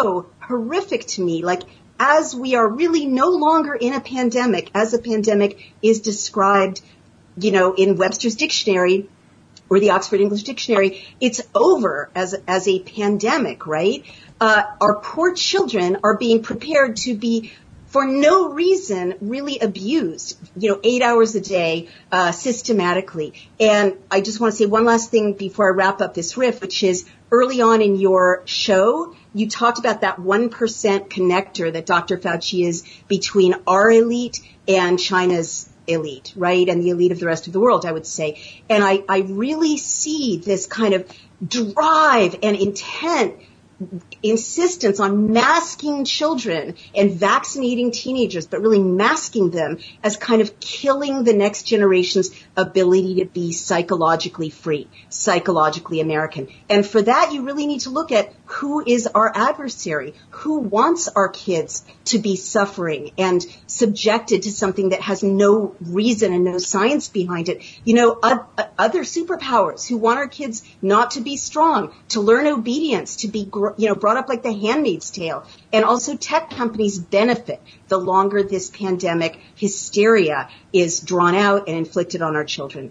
horrific to me. Like, as we are really no longer in a pandemic, as a pandemic is described, in Webster's dictionary or the Oxford English Dictionary, it's over as a pandemic, right? Our poor children are being prepared to be, for no reason, really abused, 8 hours a day, systematically. And I just want to say one last thing before I wrap up this riff, which is early on in your show, you talked about that 1% connector that Dr. Fauci is between our elite and China's elite, right? And the elite of the rest of the world, I would say. And I really see this kind of drive and intent, insistence on masking children and vaccinating teenagers, but really masking them as kind of killing the next generation's ability to be psychologically free, psychologically American. And for that, you really need to look at who is our adversary, who wants our kids to be suffering and subjected to something that has no reason and no science behind it. Other superpowers who want our kids not to be strong, to learn obedience, to be brought up like the Handmaid's Tale. And also tech companies benefit the longer this pandemic hysteria is drawn out and inflicted on our children.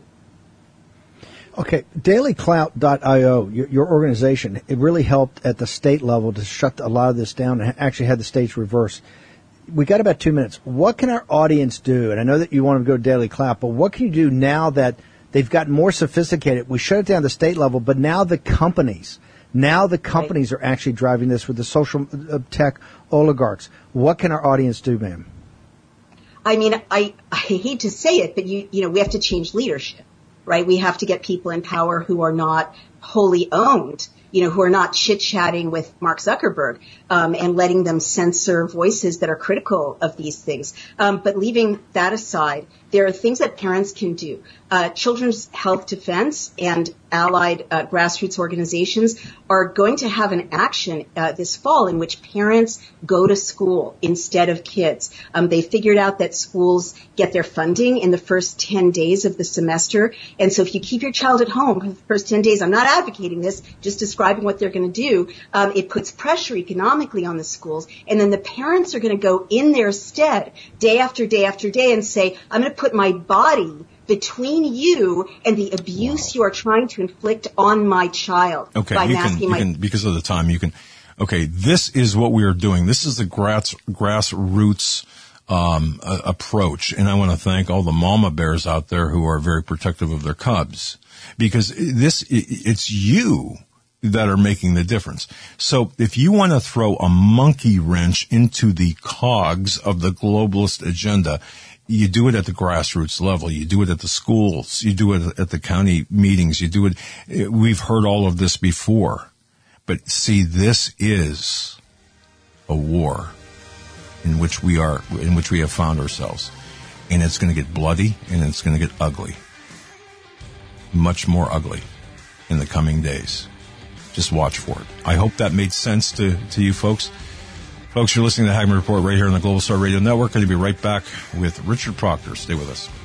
Okay, dailyclout.io, your organization, it really helped at the state level to shut a lot of this down and actually had the states reverse. We got about 2 minutes. What can our audience do? And I know that you want to go to Daily Clout, but what can you do now that they've gotten more sophisticated? We shut it down at the state level, but now the companies are actually driving this with the social tech oligarchs. What can our audience do, ma'am? I mean, I hate to say it, but we have to change leadership, right? We have to get people in power who are not wholly owned, who are not chit-chatting with Mark Zuckerberg, and letting them censor voices that are critical of these things. But leaving that aside, there are things that parents can do. Children's Health Defense and allied grassroots organizations are going to have an action this fall in which parents go to school instead of kids. They figured out that schools get their funding in the first 10 days of the semester. And so if you keep your child at home for the first 10 days, I'm not advocating this, just describing what they're going to do. It puts pressure economically on the schools. And then the parents are going to go in their stead day after day after day and say, I'm going to put my body between you and the abuse you are trying to inflict on my child. Okay, you can, because of the time, you can. Okay, this is what we are doing. This is the grassroots approach, and I want to thank all the mama bears out there who are very protective of their cubs, because it's you that are making the difference. So if you want to throw a monkey wrench into the cogs of the globalist agenda, you do it at the grassroots level. You do it at the schools. You do it at the county meetings. You do it. We've heard all of this before. But see, this is a war in which we have found ourselves. And it's going to get bloody and it's going to get ugly. Much more ugly in the coming days. Just watch for it. I hope that made sense to you folks. Folks, you're listening to the Hagman Report right here on the Global Star Radio Network. Going to be right back with Richard Proctor. Stay with us.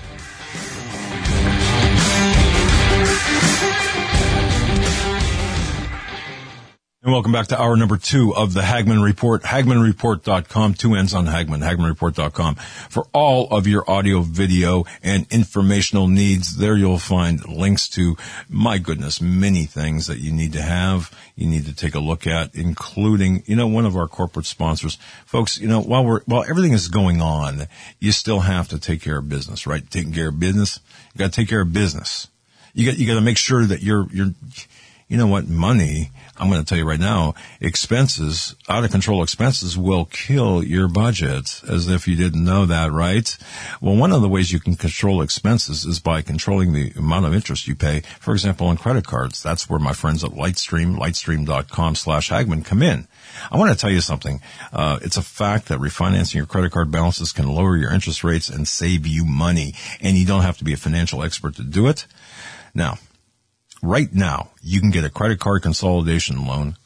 And welcome back to hour number 2 of the Hagman Report. HagmanReport.com, 2 N's on Hagman, HagmanReport.com. For all of your audio, video, and informational needs, there you'll find links to, my goodness, many things that you need to have, you need to take a look at, including, one of our corporate sponsors. Folks, while everything is going on, you still have to take care of business, right? Taking care of business, you got to take care of business. You got to make sure that you're money, I'm going to tell you right now, expenses, out of control expenses will kill your budget, as if you didn't know that, right? Well, one of the ways you can control expenses is by controlling the amount of interest you pay, for example, on credit cards. That's where my friends at lightstream.com/Hagman come in. I want to tell you something. It's a fact that refinancing your credit card balances can lower your interest rates and save you money, and you don't have to be a financial expert to do it. Now, right now, you can get a credit card consolidation loan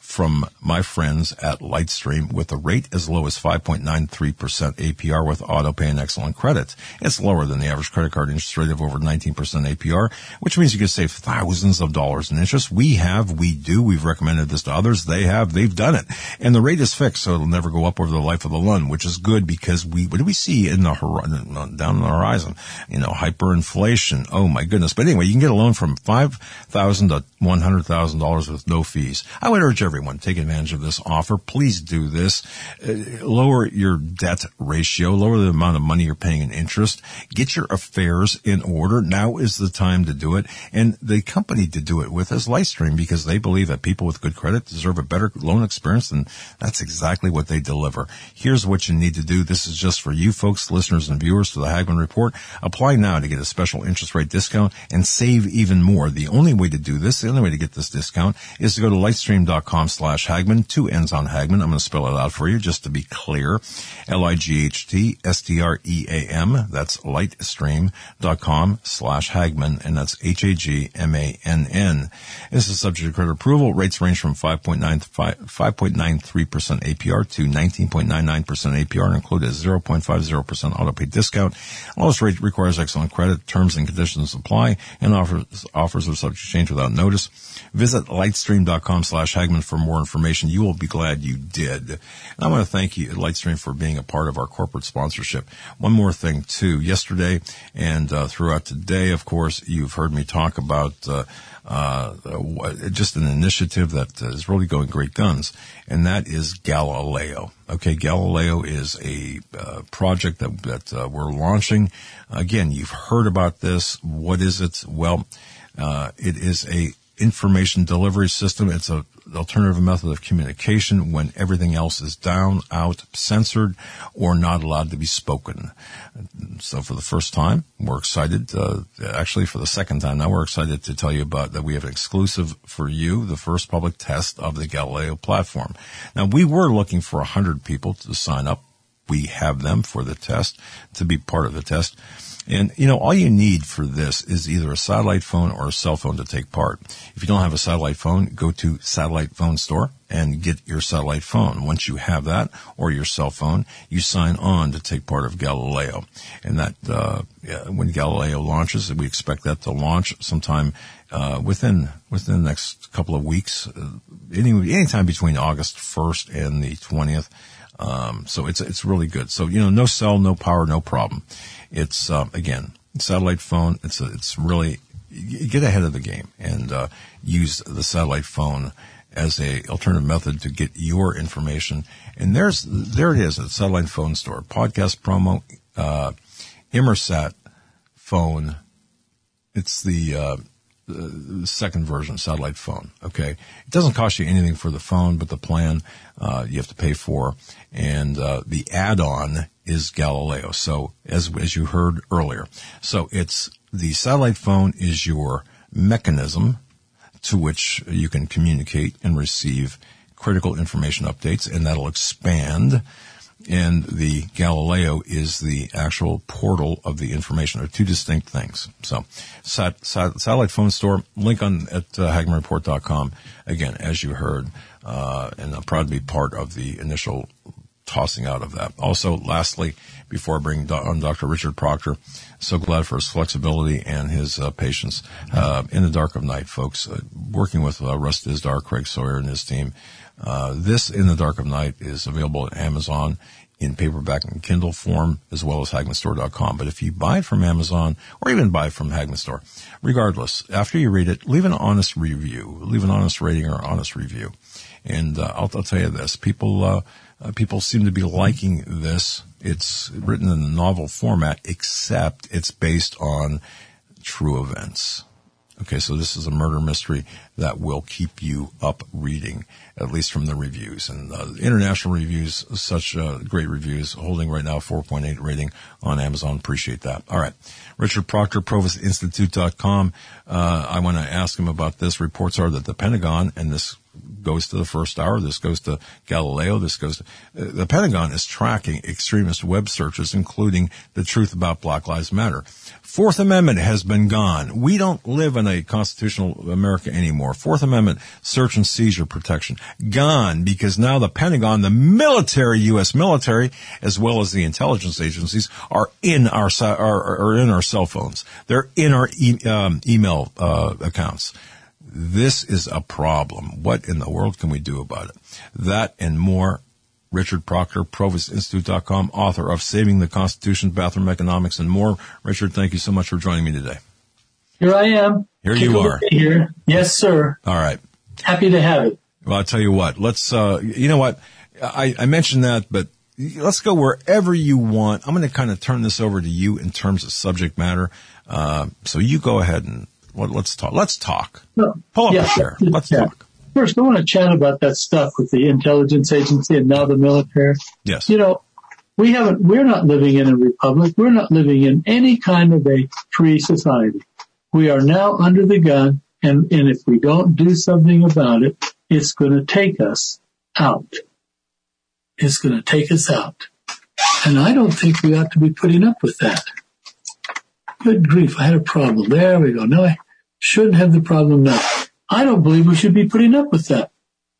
from my friends at Lightstream with a rate as low as 5.93% APR with autopay and excellent credit. It's lower than the average credit card interest rate of over 19% APR, which means you can save thousands of dollars in interest. We've recommended this to others. They've done it. And the rate is fixed, so it'll never go up over the life of the loan, which is good because what do we see in the down on the horizon? Hyperinflation. Oh my goodness. But anyway, you can get a loan from $5,000 to $100,000 with no fees. I would urge everyone, take advantage of this offer. Please do this. Lower your debt ratio, lower the amount of money you're paying in interest. Get your affairs in order. Now is the time to do it. And the company to do it with is Lightstream, because they believe that people with good credit deserve a better loan experience, and that's exactly what they deliver. Here's what you need to do. This is just for you folks, listeners and viewers to the Hagmann Report. Apply now to get a special interest rate discount and save even more. The only way to do this, the only way to get this discount is to go to lightstream.com/Hagmann, 2 N's on Hagmann. I'm going to spell it out for you just to be clear. LIGHTSTREAM. That's lightstream.com/Hagmann, and that's HAGMANN. This is subject to credit approval. Rates range from 5.93% APR to 19.99% APR and include a 0.50% autopay discount. Lowest rate requires excellent credit. Terms and conditions apply, and offers are subject to change without notice. Visit lightstream.com/Hagmann for more information. You will be glad you did. And I want to thank you, Lightstream, for being a part of our corporate sponsorship. One more thing, too. Yesterday and throughout today, of course, you've heard me talk about just an initiative that is really going great guns, and that is Galileo. Okay, Galileo is a project that we're launching. Again, you've heard about this. What is it? Well, it is a information delivery system. It's an alternative method of communication when everything else is down, out, censored, or not allowed to be spoken. So for the first time, we're excited, actually for the second time now, we're excited to tell you about that we have an exclusive for you, the first public test of the Galileo platform. Now, we were looking for 100 people to sign up. We have them for the test, to be part of the test. And, all you need for this is either a satellite phone or a cell phone to take part. If you don't have a satellite phone, go to Satellite Phone Store and get your satellite phone. Once you have that, or your cell phone, you sign on to take part of Galileo. And that, when Galileo launches, we expect that to launch sometime within the next couple of weeks, anytime between August 1st and the 20th. So it's really good. So, no cell, no power, no problem. It's, again, satellite phone. It's really, you get ahead of the game and, use the satellite phone as a alternative method to get your information. And there it is at Satellite Phone Store. Podcast promo, Immersat phone. It's the second version, satellite phone. Okay. It doesn't cost you anything for the phone, but the plan, you have to pay for. And, the add-on is Galileo. So as you heard earlier. So it's the satellite phone is your mechanism to which you can communicate and receive critical information updates, and that'll expand. And the Galileo is the actual portal of the information. They're two distinct things. So, Satellite Phone Store, link at HagmannReport.com. Again, as you heard, and I'm proud to be part of the initial tossing out of that. Also, lastly, before I bring on Dr. Richard Proctor, so glad for his flexibility and his patience in the dark of night, folks. Working with Russ Dizdar, Craig Sawyer, and his team. This In the Dark of Night is available at Amazon in paperback and Kindle form, as well as HagmannStore.com. But if you buy it from Amazon or even buy it from Hagmann Store, regardless, after you read it, leave an honest review, leave an honest rating or honest review. And I'll tell you this, people seem to be liking this. It's written in the novel format, except it's based on true events. Okay, so this is a murder mystery that will keep you up reading, at least from the reviews. And international reviews, such great reviews, holding right now 4.8 rating on Amazon. Appreciate that. All right. Richard Proctor, ProvostInstitute.com. I want to ask him about this. Reports are that the Pentagon, and this goes to the First Hour. This goes to Galileo. This goes to the Pentagon is tracking extremist web searches, including the truth about Black Lives Matter. Fourth Amendment has been gone. We don't live in a constitutional America anymore. Fourth Amendment search and seizure protection gone, because now the Pentagon, the military, U.S. military, as well as the intelligence agencies, are in our cell phones. They're in our email accounts. This is a problem. What in the world can we do about it? That and more. Richard Proctor, ProvostInstitute.com, author of Saving the Constitution, Bathroom Economics, and more. Richard, thank you so much for joining me today. Here I am. Here you are. Here. Yes, sir. All right. Happy to have it. Well, I'll tell you what. Let's, you know what? I mentioned that, but let's go wherever you want. I'm going to kind of turn this over to you in terms of subject matter. So you go ahead and let's talk. Let's talk. Pull up a chair. Let's talk. First, I want to chat about that stuff with the intelligence agency and now the military. Yes. You know, we're not living in a republic. We're not living in any kind of a free society. We are now under the gun, and if we don't do something about it, it's going to take us out. It's going to take us out. And I don't think we ought to be putting up with that. Good grief, I had a problem. There we go. No, I shouldn't have the problem now. I don't believe we should be putting up with that.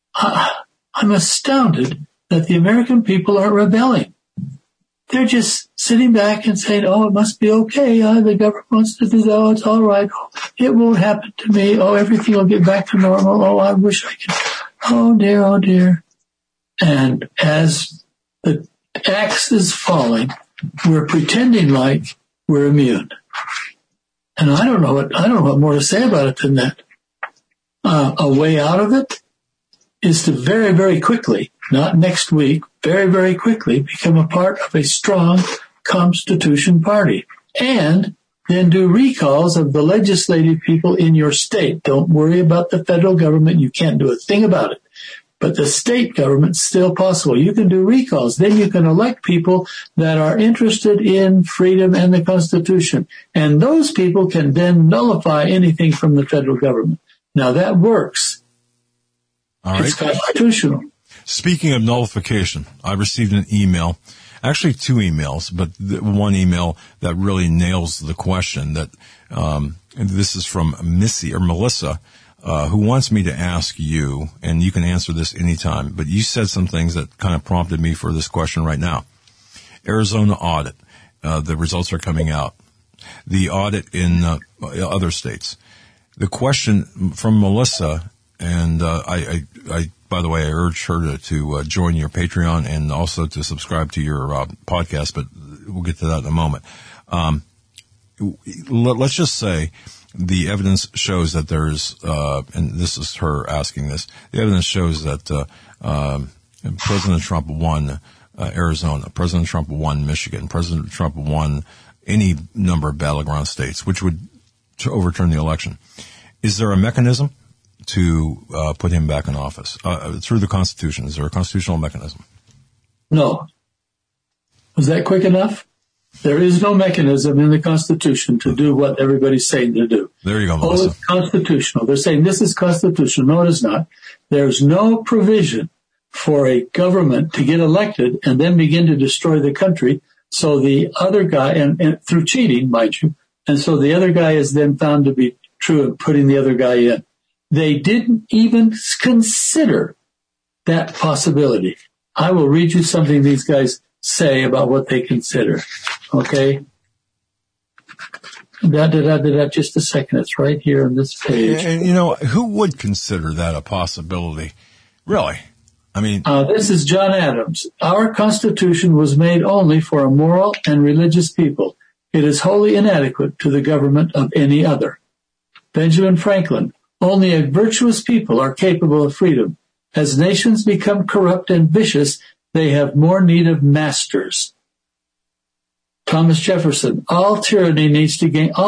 I'm astounded that the American people are rebelling. They're just sitting back and saying, oh, it must be okay. The government wants to do that. Oh, it's all right. Oh, it won't happen to me. Oh, everything will get back to normal. Oh, I wish I could. Oh, dear, oh, dear. And as the axe is falling, we're pretending like we're immune. And I don't know what more to say about it than that. A way out of it is to very, very quickly, not next week, very, very quickly become a part of a strong Constitution party and then do recalls of the legislative people in your state. Don't worry about the federal government. You can't do a thing about it. But the state government's still possible. You can do recalls. Then you can elect people that are interested in freedom and the Constitution. And those people can then nullify anything from the federal government. Now that works. All right. It's constitutional. Speaking of nullification, I received an email, actually two emails, but one email that really nails the question that, this is from Melissa, who wants me to ask you, and you can answer this anytime, but you said some things that kind of prompted me for this question right now. Arizona audit. The results are coming out. The audit in other states. The question from Melissa, and I by the way, I urge her to join your Patreon and also to subscribe to your podcast, but we'll get to that in a moment. Let's just say the evidence shows that there's, and this is her asking this, the evidence shows that President Trump won Arizona, President Trump won Michigan, President Trump won any number of battleground states, which would overturn the election. Is there a mechanism to put him back in office through the Constitution? Is there a constitutional mechanism? No. Was that quick enough? There is no mechanism in the Constitution to do what everybody's saying to do. There you go, Melissa. Oh, it's constitutional. They're saying this is constitutional. No, it is not. There's no provision for a government to get elected and then begin to destroy the country. So the other guy, and through cheating, mind you, and so the other guy is then found to be true of putting the other guy in. They didn't even consider that possibility. I will read you something these guys say about what they consider. Okay? Just a second. It's right here on this page. And you know, who would consider that a possibility? Really? I mean, this is John Adams. Our Constitution was made only for a moral and religious people. It is wholly inadequate to the government of any other. Benjamin Franklin. Only a virtuous people are capable of freedom. As nations become corrupt and vicious, they have more need of masters. Thomas Jefferson. All tyranny needs to gain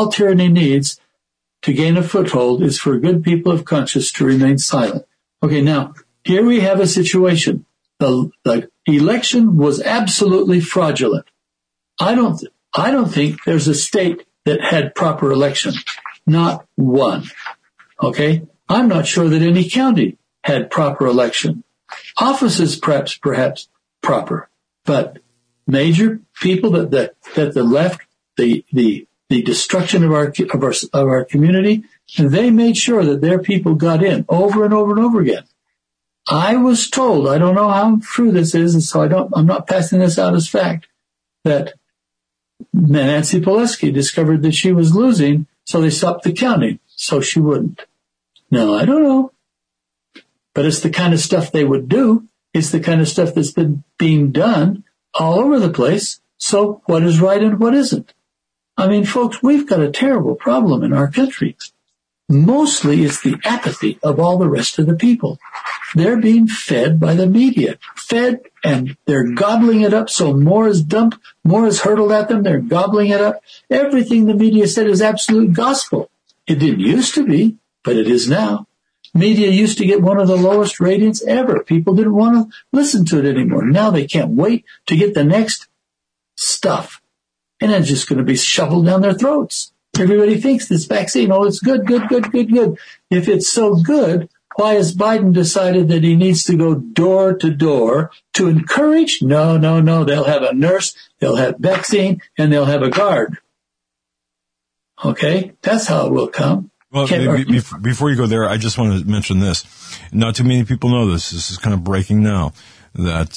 a foothold is for good people of conscience to remain silent. Okay, now, here we have a situation. The election was absolutely fraudulent. I don't think there's a state that had proper election. Not one. Okay? I'm not sure that any county had proper election. Offices perhaps proper, but major people that the left, the destruction of our community, they made sure that their people got in over and over and over again. I was told, I don't know how true this is, and so I'm not passing this out as fact, that Nancy Pelosi discovered that she was losing, so they stopped the counting, so she wouldn't. Now, I don't know, but it's the kind of stuff they would do. It's the kind of stuff that's been being done all over the place. So what is right and what isn't? I mean, folks, we've got a terrible problem in our country. Mostly it's the apathy of all the rest of the people. They're being fed by the media, and they're gobbling it up. So more is dumped, more is hurtled at them. They're gobbling it up. Everything the media said is absolute gospel. It didn't used to be, but it is now. Media used to get one of the lowest ratings ever. People didn't want to listen to it anymore. Now they can't wait to get the next stuff. And it's just going to be shoveled down their throats. Everybody thinks this vaccine, it's good. If it's so good, why has Biden decided that he needs to go door to door to encourage? No. They'll have a nurse, they'll have vaccine, and they'll have a guard. Okay? That's how it will come. Well, before you go there, I just want to mention this. Not too many people know this. This is kind of breaking now. That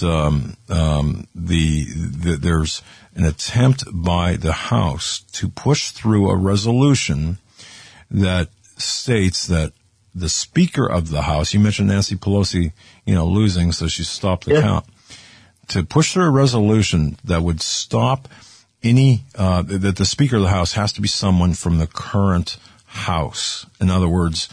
there's an attempt by the House to push through a resolution that states that the Speaker of the House, you mentioned Nancy Pelosi, losing, so she stopped the count, to push through a resolution that would stop any that the Speaker of the House has to be someone from the current House. In other words,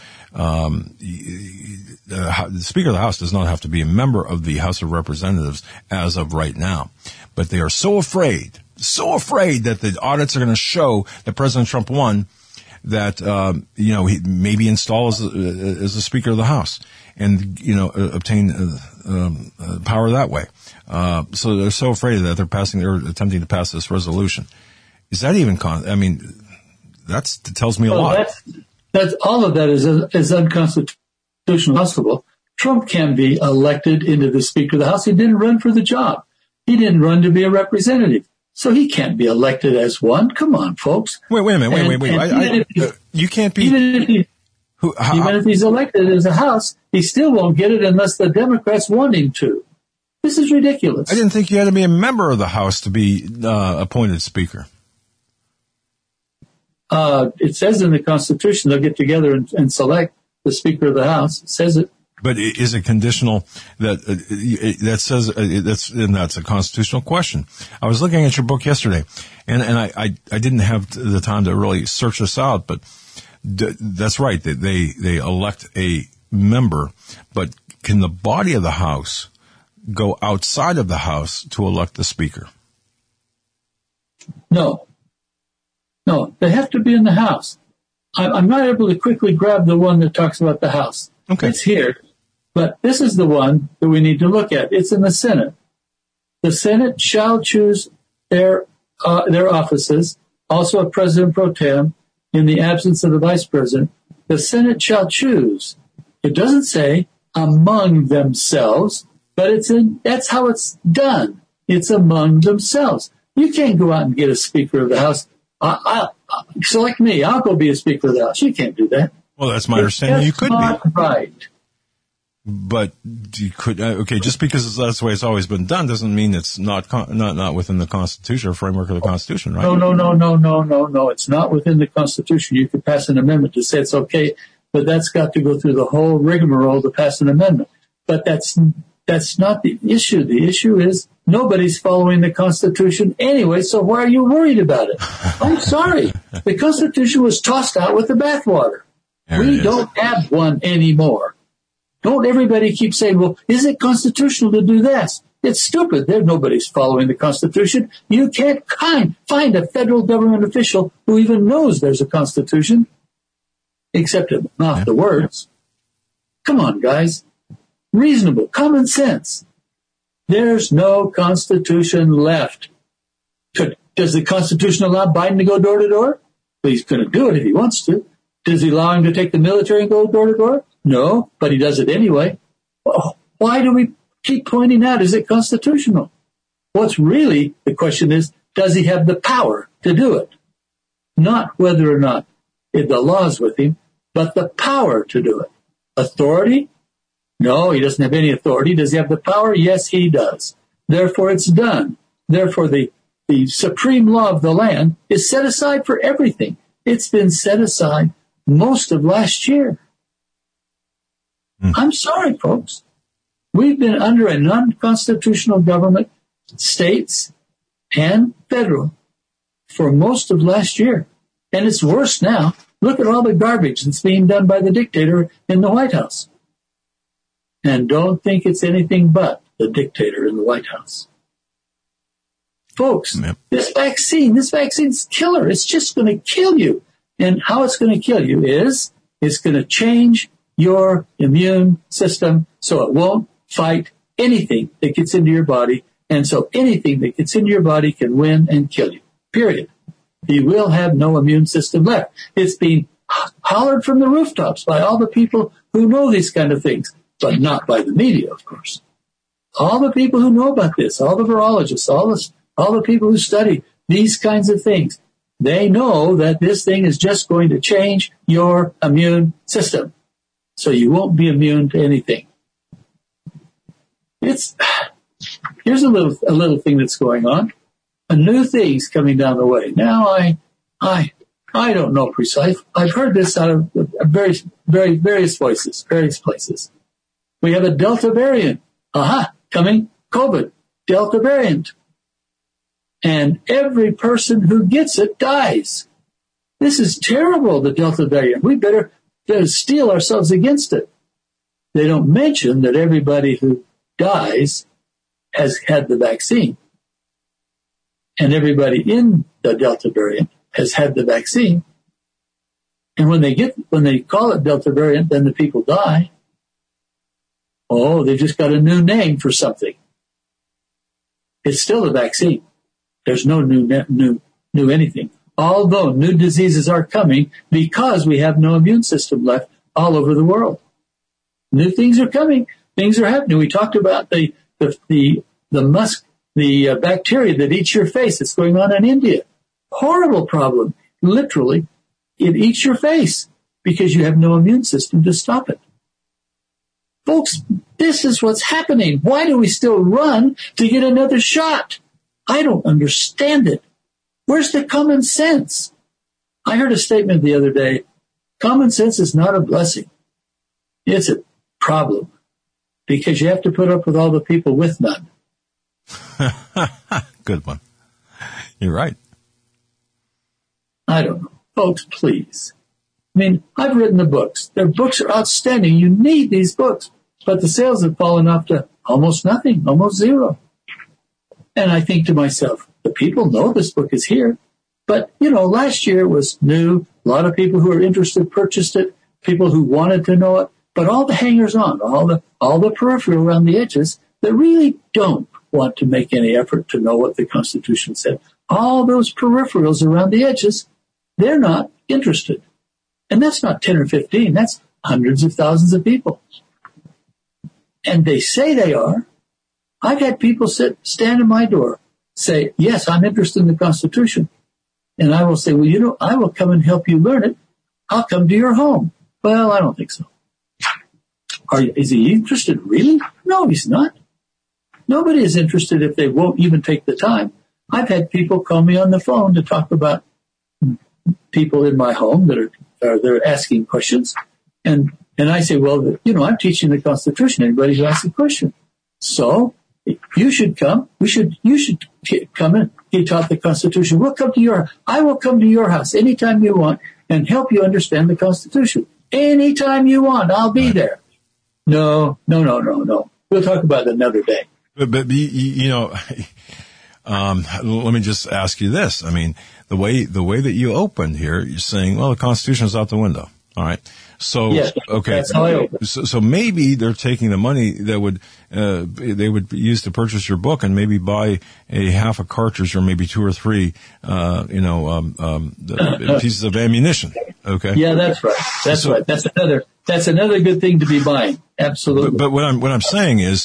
the Speaker of the House does not have to be a member of the House of Representatives as of right now. But they are so afraid that the audits are going to show that President Trump won that, he maybe install as the Speaker of the House and, obtain power that way. So they're so afraid that they're attempting to pass this resolution. Is that even that tells me a lot. That's all of that is unconstitutional. Possible. Trump can be elected into the Speaker of the House. He didn't run for the job. He didn't run to be a representative. So he can't be elected as one. Come on, folks. Wait a minute. You can't be. Even if he's elected as a House, he still won't get it unless the Democrats want him to. This is ridiculous. I didn't think you had to be a member of the House to be appointed Speaker. It says in the Constitution they'll get together and select the Speaker of the House. It says it. But is it conditional that says that's a constitutional question? I was looking at your book yesterday, and I didn't have the time to really search this out, but that's right. They elect a member, but can the body of the House go outside of the House to elect the Speaker? No, they have to be in the House. I'm not able to quickly grab the one that talks about the House. Okay. It's here. But this is the one that we need to look at. It's in the Senate. The Senate shall choose their offices, also a president pro tem, in the absence of the vice president. The Senate shall choose. It doesn't say among themselves, but that's how it's done. It's among themselves. You can't go out and get a Speaker of the House. Select me. I'll go be a Speaker of the House. You can't do that. Well, that's my understanding. You could be. Right. But you could, just because that's the way it's always been done doesn't mean it's not within the Constitution or framework of the Constitution, right? No. It's not within the Constitution. You could pass an amendment to say it's okay, but that's got to go through the whole rigmarole to pass an amendment. But that's not the issue. The issue is nobody's following the Constitution anyway, so why are you worried about it? I'm sorry. The Constitution was tossed out with the bathwater. We don't have one anymore. Don't everybody keep saying, well, is it constitutional to do this? It's stupid. Nobody's following the Constitution. You can't find a federal government official who even knows there's a Constitution, except not the words. Come on, guys. Reasonable, common sense. There's no Constitution left. Does the Constitution allow Biden to go door to door? Well, he's going to do it if he wants to. Does he allow him to take the military and go door to door? No, but he does it anyway. Well, why do we keep pointing out, is it constitutional? What's really, the question is, does he have the power to do it? Not whether or not the law's with him, but the power to do it. Authority? No, he doesn't have any authority. Does he have the power? Yes, he does. Therefore, it's done. Therefore, the supreme law of the land is set aside for everything. It's been set aside most of last year. I'm sorry, folks. We've been under a non-constitutional government, states and federal, for most of last year. And it's worse now. Look at all the garbage that's being done by the dictator in the White House. And don't think it's anything but the dictator in the White House. Folks, this vaccine's killer. It's just going to kill you. And how it's going to kill you is it's going to change your immune system so it won't fight anything that gets into your body. And so anything that gets into your body can win and kill you. Period. You will have no immune system left. It's being hollered from the rooftops by all the people who know these kind of things, but not by the media, of course. All the people who know about this, all the virologists, all the people who study these kinds of things, they know that this thing is just going to change your immune system. So you won't be immune to anything. Here's a little thing that's going on. A new thing's coming down the way. Now I don't know precise. I've heard this out of various voices, various places. We have a Delta variant. Coming, COVID, Delta variant. And every person who gets it dies. This is terrible, the Delta variant. We better steel ourselves against it. They don't mention that everybody who dies has had the vaccine. And everybody in the Delta variant has had the vaccine. And when they call it Delta variant, then the people die. Oh, they just got a new name for something. It's still a vaccine. There's no new anything. Although new diseases are coming because we have no immune system left all over the world. New things are coming. Things are happening. We talked about the bacteria that eats your face. It's going on in India. Horrible problem. Literally, it eats your face because you have no immune system to stop it. Folks, this is what's happening. Why do we still run to get another shot? I don't understand it. Where's the common sense? I heard a statement the other day. Common sense is not a blessing. It's a problem because you have to put up with all the people with none. Good one. You're right. I don't know. Folks, please. I mean, I've written the books. Their books are outstanding. You need these books. But the sales have fallen off to almost nothing, almost zero. And I think to myself, the people know this book is here. But, last year it was new. A lot of people who were interested purchased it, people who wanted to know it. But all the hangers-on, all the peripheral around the edges that really don't want to make any effort to know what the Constitution said, all those peripherals around the edges, they're not interested. And that's not 10 or 15. That's hundreds of thousands of people. And they say they are. I've had people stand in my door, say, yes, I'm interested in the Constitution. And I will say, well, I will come and help you learn it. I'll come to your home. Well, I don't think so. Is he interested really? No, he's not. Nobody is interested if they won't even take the time. I've had people call me on the phone to talk about people in my home that they're asking questions. And I say, well, I'm teaching the Constitution. Anybody who asks a question. So you should come. You should come and get taught the Constitution. I will come to your house anytime you want and help you understand the Constitution. Anytime you want, I'll be there. No. We'll talk about it another day. But let me just ask you this. I mean, the way that you opened here, you're saying, well, the Constitution is out the window. All right. So, yes, okay. That's how I open. So maybe they're taking the money that they would use to purchase your book and maybe buy a half a cartridge or maybe 2 or 3, pieces of ammunition. Okay. Yeah, that's right. Right. That's another good thing to be buying. Absolutely. But what I'm saying is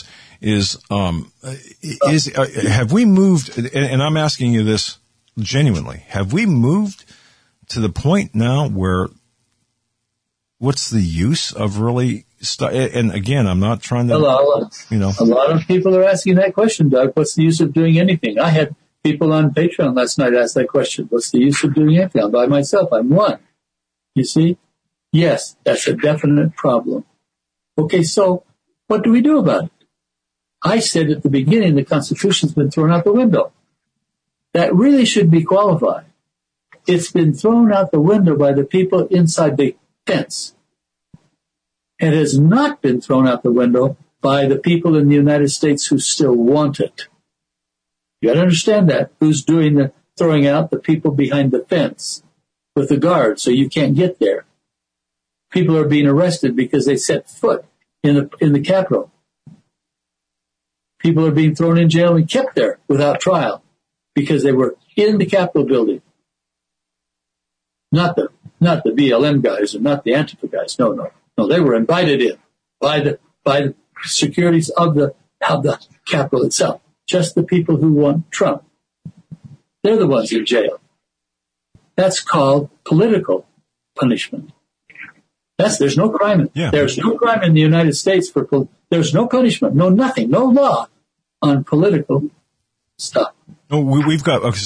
have we moved, and I'm asking you this genuinely, have we moved to the point now where what's the use of really and again, I'm not trying to, a lot of people are asking that question, Doug. What's the use of doing anything? I had people on Patreon last night ask that question. What's the use of doing anything? I'm by myself. I'm one. You see? Yes, that's a definite problem. Okay, so what do we do about it? I said at the beginning the Constitution's been thrown out the window. That really should be qualified. It's been thrown out the window by the people inside the fence. It has not been thrown out the window by the people in the United States who still want it. You got to understand that. Who's doing the throwing out? The people behind the fence with the guards, so you can't get there. People are being arrested because they set foot in the Capitol. People are being thrown in jail and kept there without trial because they were in the Capitol building. Not the BLM guys or not the Antifa guys. No. They were invited in by the securities of the Capitol itself. Just the people who want Trump. They're the ones in jail. That's called political punishment. There's no crime. There's no crime in the United States there's no punishment, no nothing, no law on political stuff. No, we've got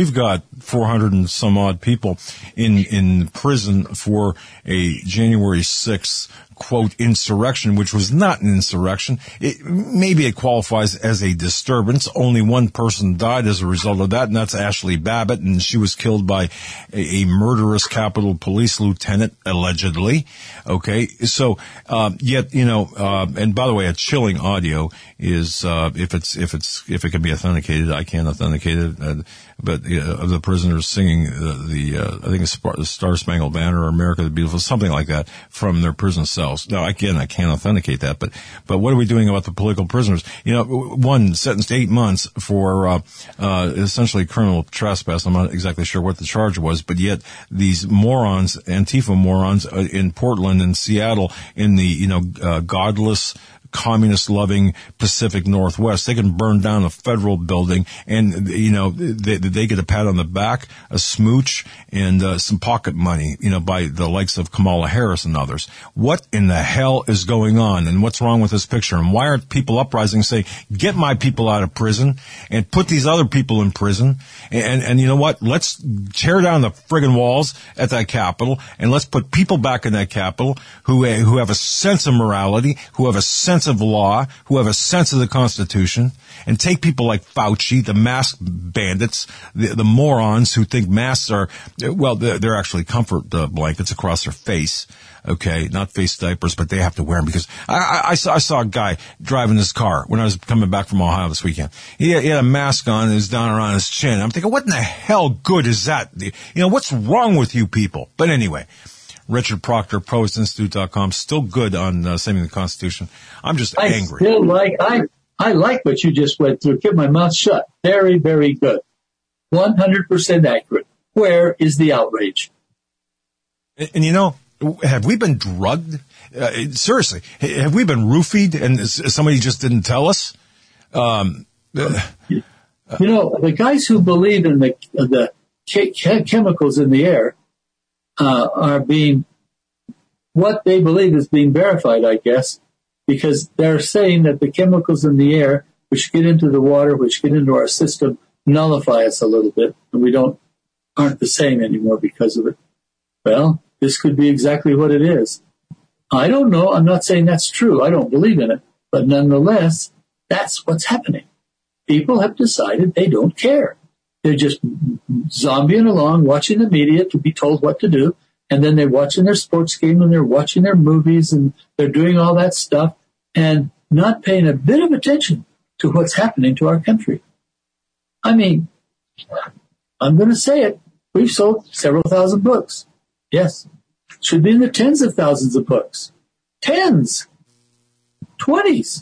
400 and some odd people in prison for a January 6th, quote, insurrection, which was not an insurrection. Maybe it qualifies as a disturbance. Only one person died as a result of that, and that's Ashley Babbitt, and she was killed by a murderous Capitol Police lieutenant, allegedly. Okay, so yet, and by the way, a chilling audio is if it can be authenticated, I can't authenticate it, but of the prisoners singing I think it's the Star Spangled Banner or America the Beautiful, something like that, from their prison cells. Now, again, I can't authenticate that, but what are we doing about the political prisoners? One sentenced 8 months for essentially criminal trespass. I'm not exactly sure what the charge was, but yet these morons, Antifa morons, in Portland and Seattle, in the godless, communist-loving Pacific Northwest, they can burn down a federal building, and they get a pat on the back, a smooch, and some pocket money, by the likes of Kamala Harris and others. What in the hell is going on, and what's wrong with this picture? And why aren't people uprising, saying, "Get my people out of prison and put these other people in prison"? And you know what? Let's tear down the friggin' walls at that Capitol, and let's put people back in that Capitol who have a sense of morality, who have a sense of law, who have a sense of the Constitution, and take people like Fauci, the mask bandits, the morons who think masks are, they're actually comfort blankets across their face. Okay, not face diapers, but they have to wear them because I saw a guy driving his car when I was coming back from Ohio this weekend. He had a mask on and it was down around his chin. I'm thinking, what in the hell good is that? What's wrong with you people? But anyway, Richard Proctor, PostInstitute.com, still good on saving the Constitution. I'm just angry. I like what you just went through. Keep my mouth shut. Very, very good. 100% accurate. Where is the outrage? And have we been drugged? Seriously, have we been roofied and somebody just didn't tell us? The guys who believe in the chemicals in the air are being, what they believe is being verified, I guess, because they're saying that the chemicals in the air, which get into the water, which get into our system, nullify us a little bit, and we aren't the same anymore because of it. Well, this could be exactly what it is. I don't know. I'm not saying that's true. I don't believe in it. But nonetheless, that's what's happening. People have decided they don't care. They're just zombieing along, watching the media to be told what to do. And then they're watching their sports game and they're watching their movies and they're doing all that stuff and not paying a bit of attention to what's happening to our country. I mean, I'm going to say it. We've sold several thousand books. Yes. should be in the tens of thousands of books. Tens. 20s.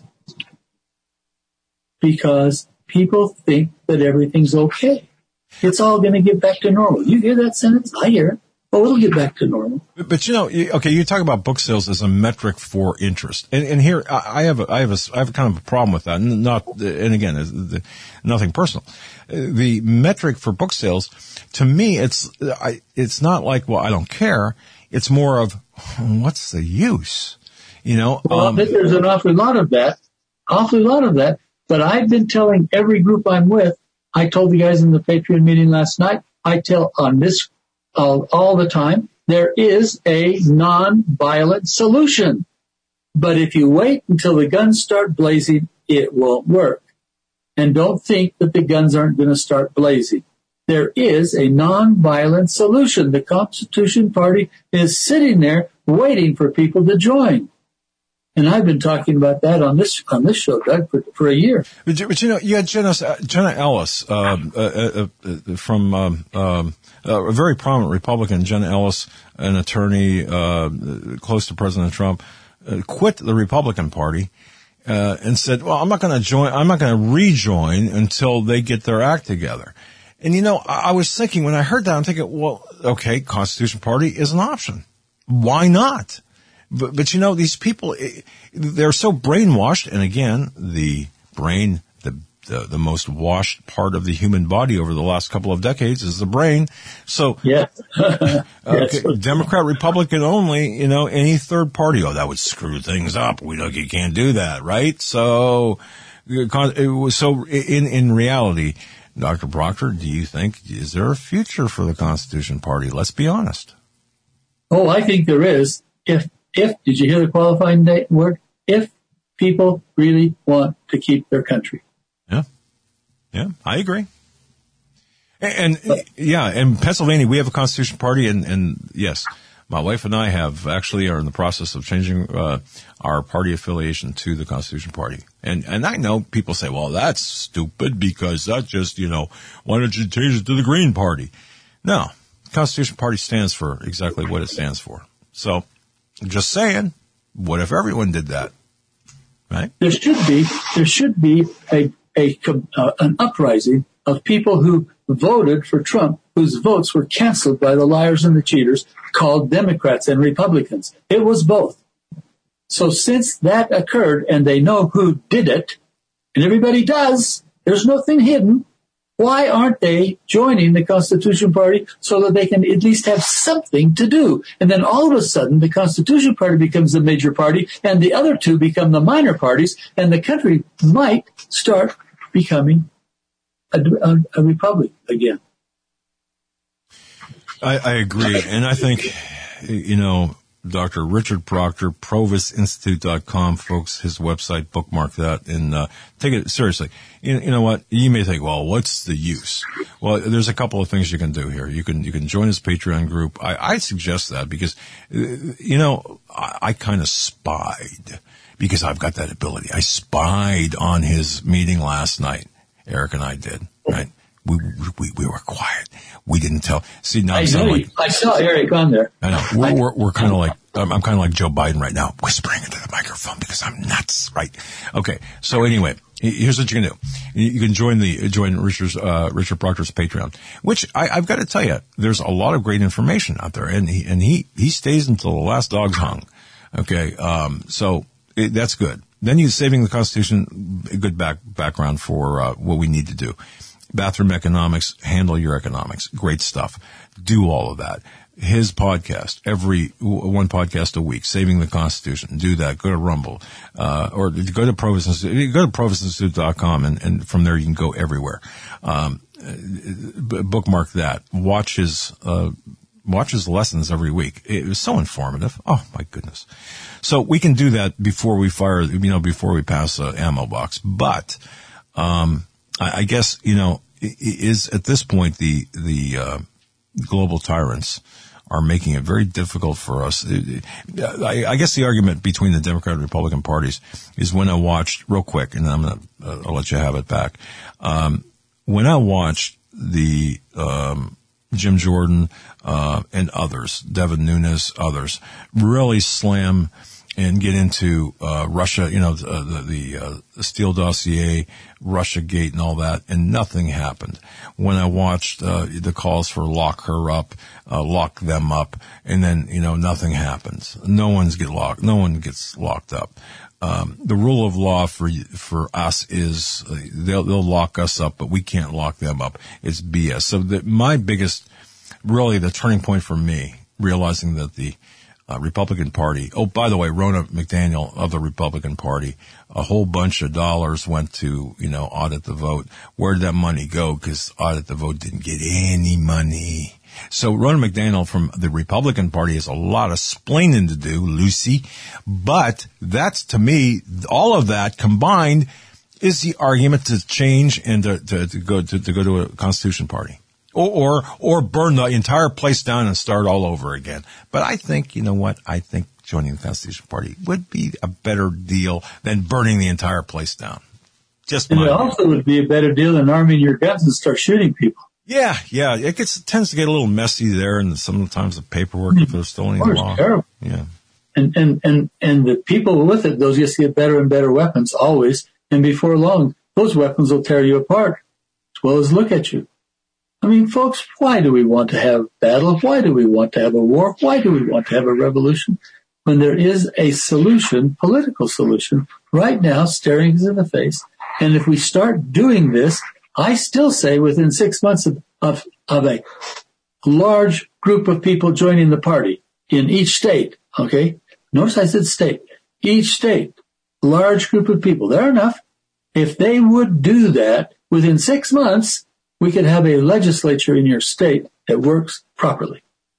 Because people think that everything's okay. It's all going to get back to normal. You hear that sentence? I hear it. Oh, it'll get back to normal. But you talk about book sales as a metric for interest, and here I have kind of a problem with that. And again, nothing personal. The metric for book sales, to me, it's not like, well, I don't care. It's more of, what's the use? Well, there's an awful lot of that. But I've been telling every group I'm with. I told the guys in the Patreon meeting last night. I tell on this. All the time, there is a non-violent solution. But if you wait until the guns start blazing, it won't work. And don't think that the guns aren't going to start blazing. There is a non-violent solution. The Constitution Party is sitting there waiting for people to join. And I've been talking about that on this show, Doug, for a year. But you had Jenna Ellis from a very prominent Republican, Jenna Ellis, an attorney close to President Trump, quit the Republican Party and said, "Well, I'm not going to rejoin until they get their act together." And I was thinking when I heard that, I'm thinking, well, okay, Constitution Party is an option. Why not? But these people, they're so brainwashed. And again, the brain, the most washed part of the human body over the last couple of decades is the brain. So, yeah. Okay, Democrat, Republican only, any third party, that would screw things up. You can't do that, right? So in reality, Dr. Proctor, do you think, is there a future for the Constitution Party? Let's be honest. Oh, I think there is. If did you hear the qualifying word? If people really want to keep their country. Yeah, I agree. And in Pennsylvania, we have a Constitution Party, and yes, my wife and I are in the process of changing our party affiliation to the Constitution Party. And I know people say, well, that's stupid because that's just, why don't you change it to the Green Party? No, Constitution Party stands for exactly what it stands for. So, just saying, what if everyone did that? Right? There should be an uprising of people who voted for Trump, whose votes were canceled by the liars and the cheaters called Democrats and Republicans. It was both. So since that occurred and they know who did it, and everybody does, there's nothing hidden, why aren't they joining the Constitution Party so that they can at least have something to do? And then all of a sudden, the Constitution Party becomes the major party, and the other two become the minor parties, and the country might start becoming a republic again. I agree. And I think, Dr. Richard Proctor, ProvisInstitute.com, folks, his website, bookmark that and take it seriously. You know what? You may think, well, what's the use? Well, there's a couple of things you can do here. You can join his Patreon group. I suggest that because, I kind of spied because I've got that ability. I spied on his meeting last night. Eric and I did, right? We were quiet. We didn't tell. See, now I saw Eric on there. I know. We're kind of like, I'm kind of like Joe Biden right now, whispering into the microphone because I'm nuts, right? Okay. So anyway, here's what you can do. You can join Richard Proctor's Patreon, which I've got to tell you, there's a lot of great information out there, and he stays until the last dog's hung. Okay. So that's good. Then you Saving the Constitution, a good background for what we need to do. Bathroom Economics, Handle Your Economics. Great stuff. Do all of that. His podcast, one podcast a week, Saving the Constitution. Do that. Go to Rumble, or go to Provis Institute. Go to ProvisInstitute.com, and from there you can go everywhere. Bookmark that. Watch his lessons every week. It was so informative. Oh my goodness. So we can do that before we before we pass the ammo box. But, I guess, is at this point the global tyrants are making it very difficult for us. I guess the argument between the Democrat and Republican parties is when I watched, real quick, and I'll let you have it back. When I watched the Jim Jordan, and others, Devin Nunes, others, really slam and get into Russia, the Steele dossier, Russia Gate and all that, and nothing happened. When I watched the calls for lock her up, lock them up, and then, nothing happens. No one gets locked up. The rule of law for us is they'll lock us up, but we can't lock them up. It's BS. So my biggest, really the turning point for me, realizing that the Republican Party. Oh, by the way, Ronna McDaniel of the Republican Party, a whole bunch of dollars went to, audit the vote. Where did that money go? Because audit the vote didn't get any money. So Ronna McDaniel from the Republican Party has a lot of splaining to do, Lucy. But that's, to me, all of that combined is the argument to change and to go to a Constitution Party. Or burn the entire place down and start all over again. But I think, I think joining the Constitution Party would be a better deal than burning the entire place down. And it also would be a better deal than arming your guns and start shooting people. Yeah. It tends to get a little messy there, and sometimes the paperwork, if there's still any law. Terrible. Yeah. And the people with it, those just get better and better weapons always. And before long, those weapons will tear you apart as well as look at you. I mean, folks, why do we want to have battle? Why do we want to have a war? Why do we want to have a revolution? When there is a solution, political solution, right now staring us in the face. And if we start doing this, I still say within 6 months of a large group of people joining the party in each state, okay? Notice I said state. Each state, large group of people. They're enough. If they would do that within 6 months, we could have a legislature in your state that works properly.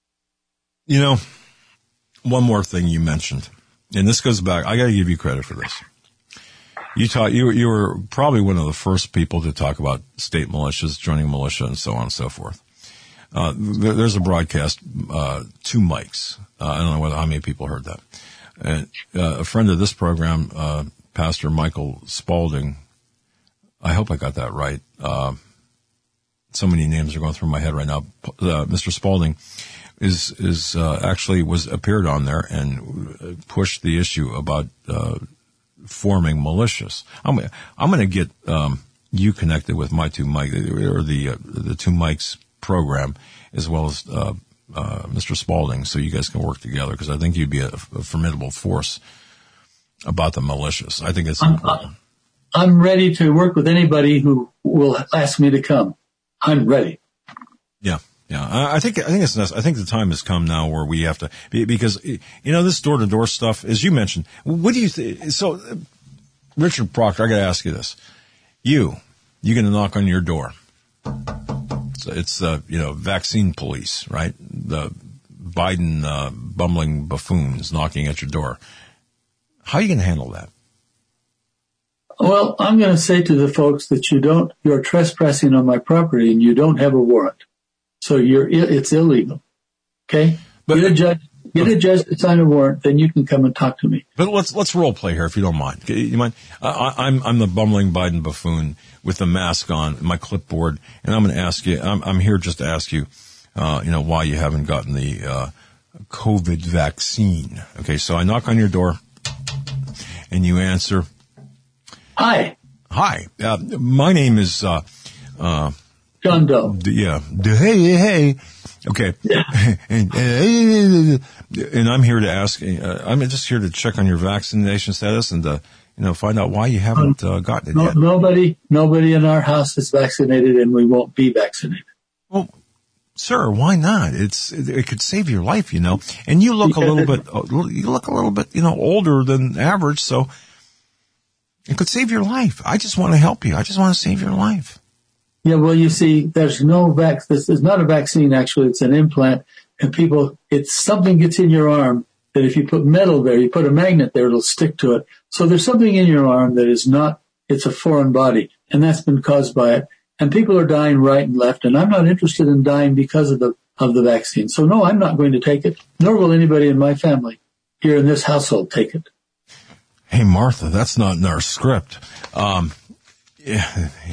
One more thing you mentioned, and this goes back, I got to give you credit for this. You were probably one of the first people to talk about state militias, joining militia, and so on and so forth. There's a broadcast, Two Mics. I don't know how many people heard that. And a friend of this program, Pastor Michael Spaulding, I hope I got that right. So many names are going through my head right now. Mr. Spaulding appeared on there and pushed the issue about forming militias. I'm going to get you connected with my Two Mics, or the Two Mics program, as well as Mr. Spaulding, so you guys can work together, because I think you'd be a formidable force about the militias. I think it's important. I'm ready to work with anybody who will ask me to come. I'm ready. Yeah. I think it's necessary. I think the time has come now where we have to, because this door-to-door stuff, as you mentioned. What do you think? So, Richard Proctor, I got to ask you this: you're going to knock on your door. So it's vaccine police, right? The Biden bumbling buffoons knocking at your door. How are you going to handle that? Well, I'm going to say to the folks that you're trespassing on my property and you don't have a warrant. So it's illegal. Okay? Get a judge to sign a warrant, then you can come and talk to me. But let's role play here, if you don't mind. You mind? I'm the bumbling Biden buffoon with the mask on, my clipboard, and I'm going to ask you, I'm here just to ask you, why you haven't gotten the COVID vaccine. Okay, so I knock on your door and you answer. Hi. My name is, John Doe. Hey. Okay. And I'm here to ask, I'm just here to check on your vaccination status and, find out why you haven't gotten it yet. Nobody in our house is vaccinated, and we won't be vaccinated. Well, sir, why not? It could save your life, and you look a little bit, older than average, so it could save your life. I just want to help you. I just want to save your life. Yeah, well, you see, there's no this is not a vaccine, actually. It's an implant. And it's something gets in your arm that if you put metal there, you put a magnet there, it'll stick to it. So there's something in your arm that is not, it's a foreign body. And that's been caused by it. And people are dying right and left. And I'm not interested in dying because of the vaccine. So no, I'm not going to take it, nor will anybody in my family here in this household take it. Hey, Martha, that's not in our script.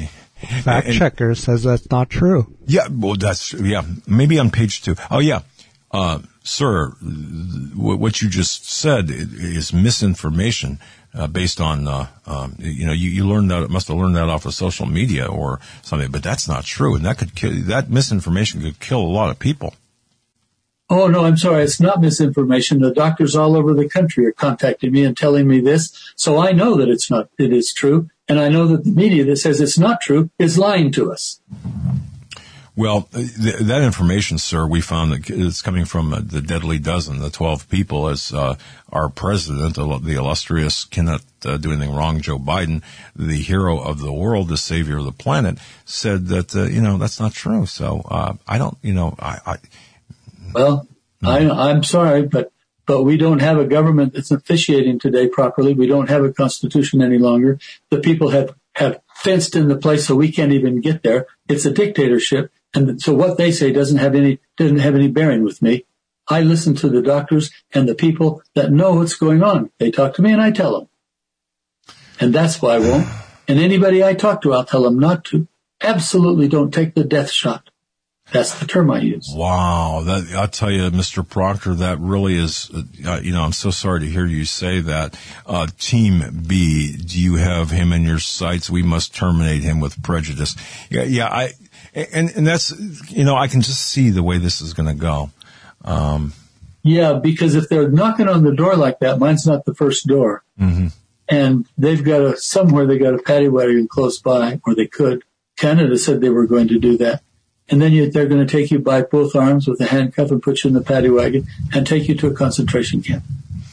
Fact checker says that's not true. Yeah, well, maybe on page 2. Oh, yeah. Sir, what you just said is misinformation based on, you learned that, must have learned that off of social media or something, but that's not true. And that misinformation could kill a lot of people. Oh, no, I'm sorry. It's not misinformation. The doctors all over the country are contacting me and telling me this. So I know that it is true. And I know that the media that says it's not true is lying to us. Well, that information, sir, we found that it's coming from the Deadly Dozen, the 12 people, as our president, the illustrious, cannot do anything wrong, Joe Biden, the hero of the world, the savior of the planet, said that, that's not true. So I don't, Well, I'm sorry, but we don't have a government that's officiating today properly. We don't have a constitution any longer. The people have fenced in the place so we can't even get there. It's a dictatorship. And so what they say doesn't have any bearing with me. I listen to the doctors and the people that know what's going on. They talk to me and I tell them. And that's why I won't. And anybody I talk to, I'll tell them not to. Absolutely don't take the death shot. That's the term I use. Wow. I'll tell you, Mr. Proctor, that really is, I'm so sorry to hear you say that. Team B, do you have him in your sights? We must terminate him with prejudice. Yeah, and that's, I can just see the way this is going to go. Yeah, because if they're knocking on the door like that, mine's not the first door. Mm-hmm. And they've got somewhere they got a paddy wagon close by, or they could. Canada said they were going to do that. And then they're going to take you by both arms with a handcuff and put you in the paddy wagon and take you to a concentration camp.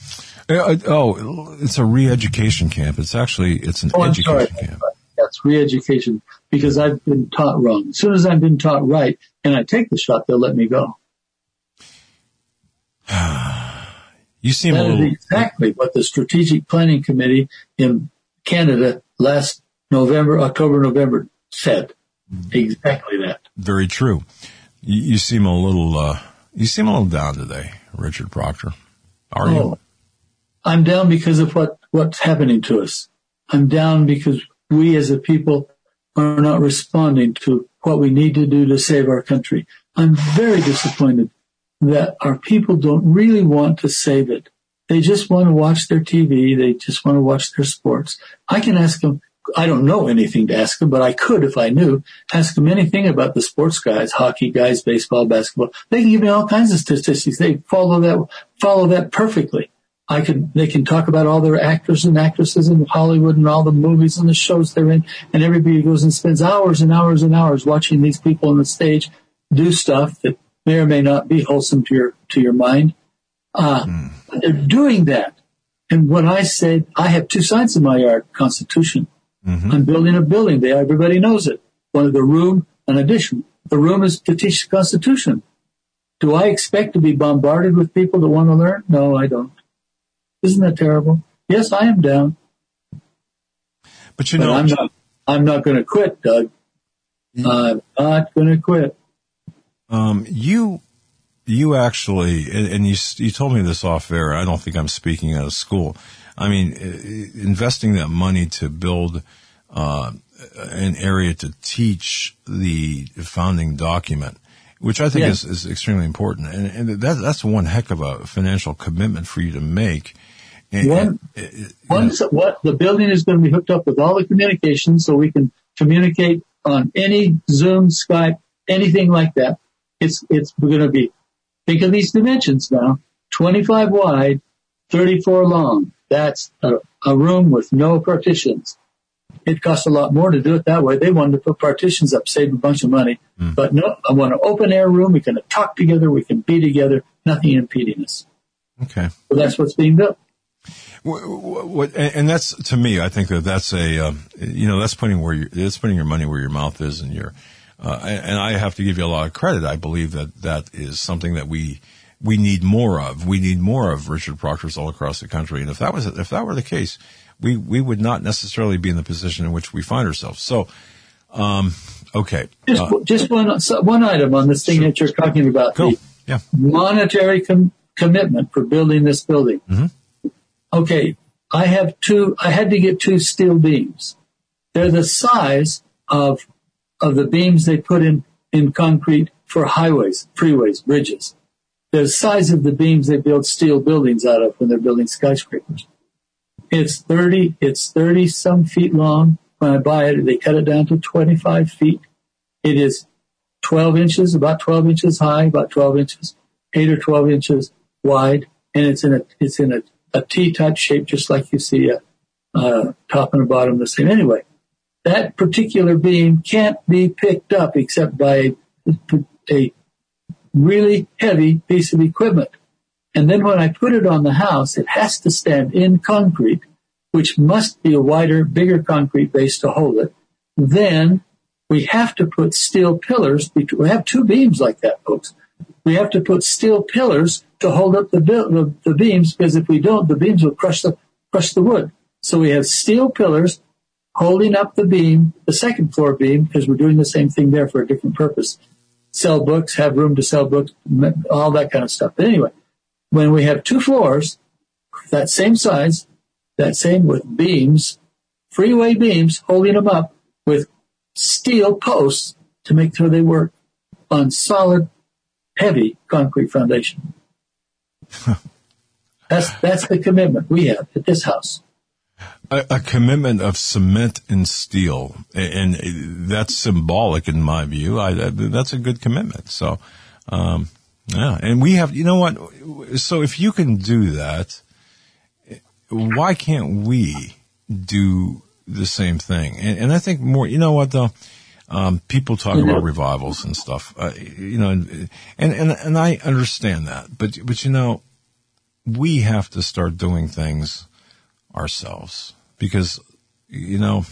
It's a re-education camp. It's an education camp. That's re-education because I've been taught wrong. As soon as I've been taught right and I take the shot, they'll let me go. You seem that is exactly what the Strategic Planning Committee in Canada last October, November said. Exactly that. Very true. You seem a little down today, Richard Proctor. Are you? I'm down because of what's happening to us. I'm down because we as a people are not responding to what we need to do to save our country. I'm very disappointed that our people don't really want to save it. They just want to watch their TV. They just want to watch their sports. I can ask them. I don't know anything to ask them, but I could, if I knew, ask them anything about the sports guys, hockey guys, baseball, basketball. They can give me all kinds of statistics. They follow that perfectly. They can talk about all their actors and actresses in Hollywood and all the movies and the shows they're in, and everybody goes and spends hours and hours and hours watching these people on the stage do stuff that may or may not be wholesome to your mind. They're doing that. And when I said I have two sides of my yard, Constitution. Mm-hmm. I'm building a building. Everybody knows it. One of the room, an addition. The room is to teach the Constitution. Do I expect to be bombarded with people that want to learn? No, I don't. Isn't that terrible? Yes, I am down. But I'm not going to quit, Doug. I'm not going to quit. You actually, and you told me this off air. I don't think I'm speaking out of school. I mean, investing that money to build an area to teach the founding document, which I think is extremely important, and that's one heck of a financial commitment for you to make. The building is going to be hooked up with all the communications, so we can communicate on any Zoom, Skype, anything like that. It's going to be. Think of these dimensions now: 25 wide, 34 long. That's a room with no partitions. It costs a lot more to do it that way. They wanted to put partitions up, save a bunch of money. But no, I want an open air room. We can talk together. We can be together. Nothing impeding us. Okay. So that's what's being built. And that's, to me, I think that's that's putting your money where your mouth is, and and I have to give you a lot of credit. I believe that is something that we need more of. We need more of Richard Proctors all across the country. And if that were the case, we would not necessarily be in the position in which we find ourselves. So, okay. Just one item on this thing that you're talking about. Cool. Yeah. Monetary commitment for building this building. Mm-hmm. Okay. I had to get two steel beams. They're the size of of the beams they put in concrete for highways, freeways, bridges. The size of the beams they build steel buildings out of when they're building skyscrapers. It's 30 some feet long. When I buy it, they cut it down to 25 feet. It is 12 inches, about 12 inches high, about 12 inches, 8 or 12 inches wide, and it's in a T-type shape, just like you see a top and a bottom the same. Anyway, that particular beam can't be picked up except by a really heavy piece of equipment. And then when I put it on the house, it has to stand in concrete, which must be a wider, bigger concrete base to hold it. Then we have to put steel pillars. We have two beams like that, folks. We have to put steel pillars to hold up the beams, because if we don't, the beams will crush the wood. So we have steel pillars holding up the beam, the second floor beam, because we're doing the same thing there for a different purpose. Sell books, have room to sell books, all that kind of stuff. But anyway, when we have two floors, that same size, that same with beams, freeway beams, holding them up with steel posts to make sure they work on solid, heavy concrete foundation. That's the commitment we have at this house. A commitment of cement and steel, and that's symbolic in my view. That's a good commitment. So, yeah, and we have, you know what? So if you can do that, why can't we do the same thing? And I think more, you know what though? People talk about revivals and stuff, you know, and I understand that, but you know, we have to start doing things ourselves, because, you know,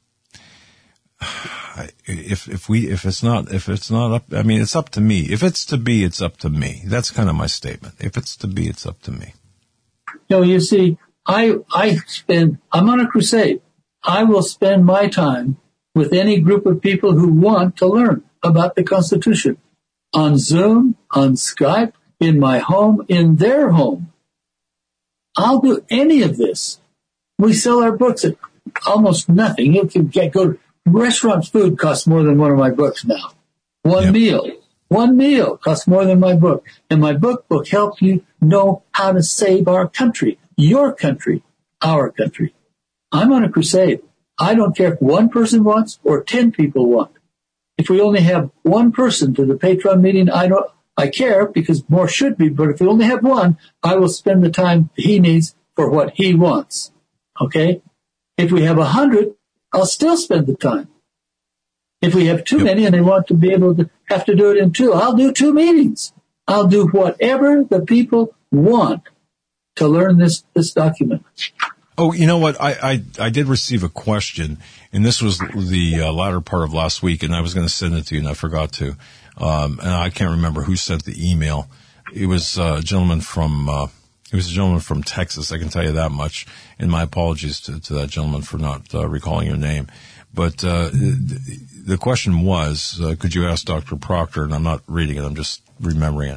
if it's not up, I mean, it's up to me. If it's to be, it's up to me. That's kind of my statement. If it's to be, it's up to me. No, you see, I'm on a crusade. I will spend my time with any group of people who want to learn about the Constitution on Zoom, on Skype, in my home, in their home. I'll do any of this. We sell our books at almost nothing. You can go to restaurant food costs more than one of my books now. One meal costs more than my book. And my book helps you know how to save our country, your country, our country. I'm on a crusade. I don't care if one person wants or 10 people want. If we only have one person to the Patreon meeting, I care, because more should be, but if we only have one, I will spend the time he needs for what he wants. Okay? If we have 100, I'll still spend the time. If we have too many and they want to be able to have to do it in two, I'll do 2 meetings. I'll do whatever the people want to learn this document. Oh, you know what? I did receive a question, and this was the latter part of last week, and I was going to send it to you, and I forgot to. And I can't remember who sent the email. It was a gentleman from Texas. I can tell you that much. And my apologies to that gentleman for not recalling your name. But the question was, could you ask Dr. Proctor? And I'm not reading it. I'm just remembering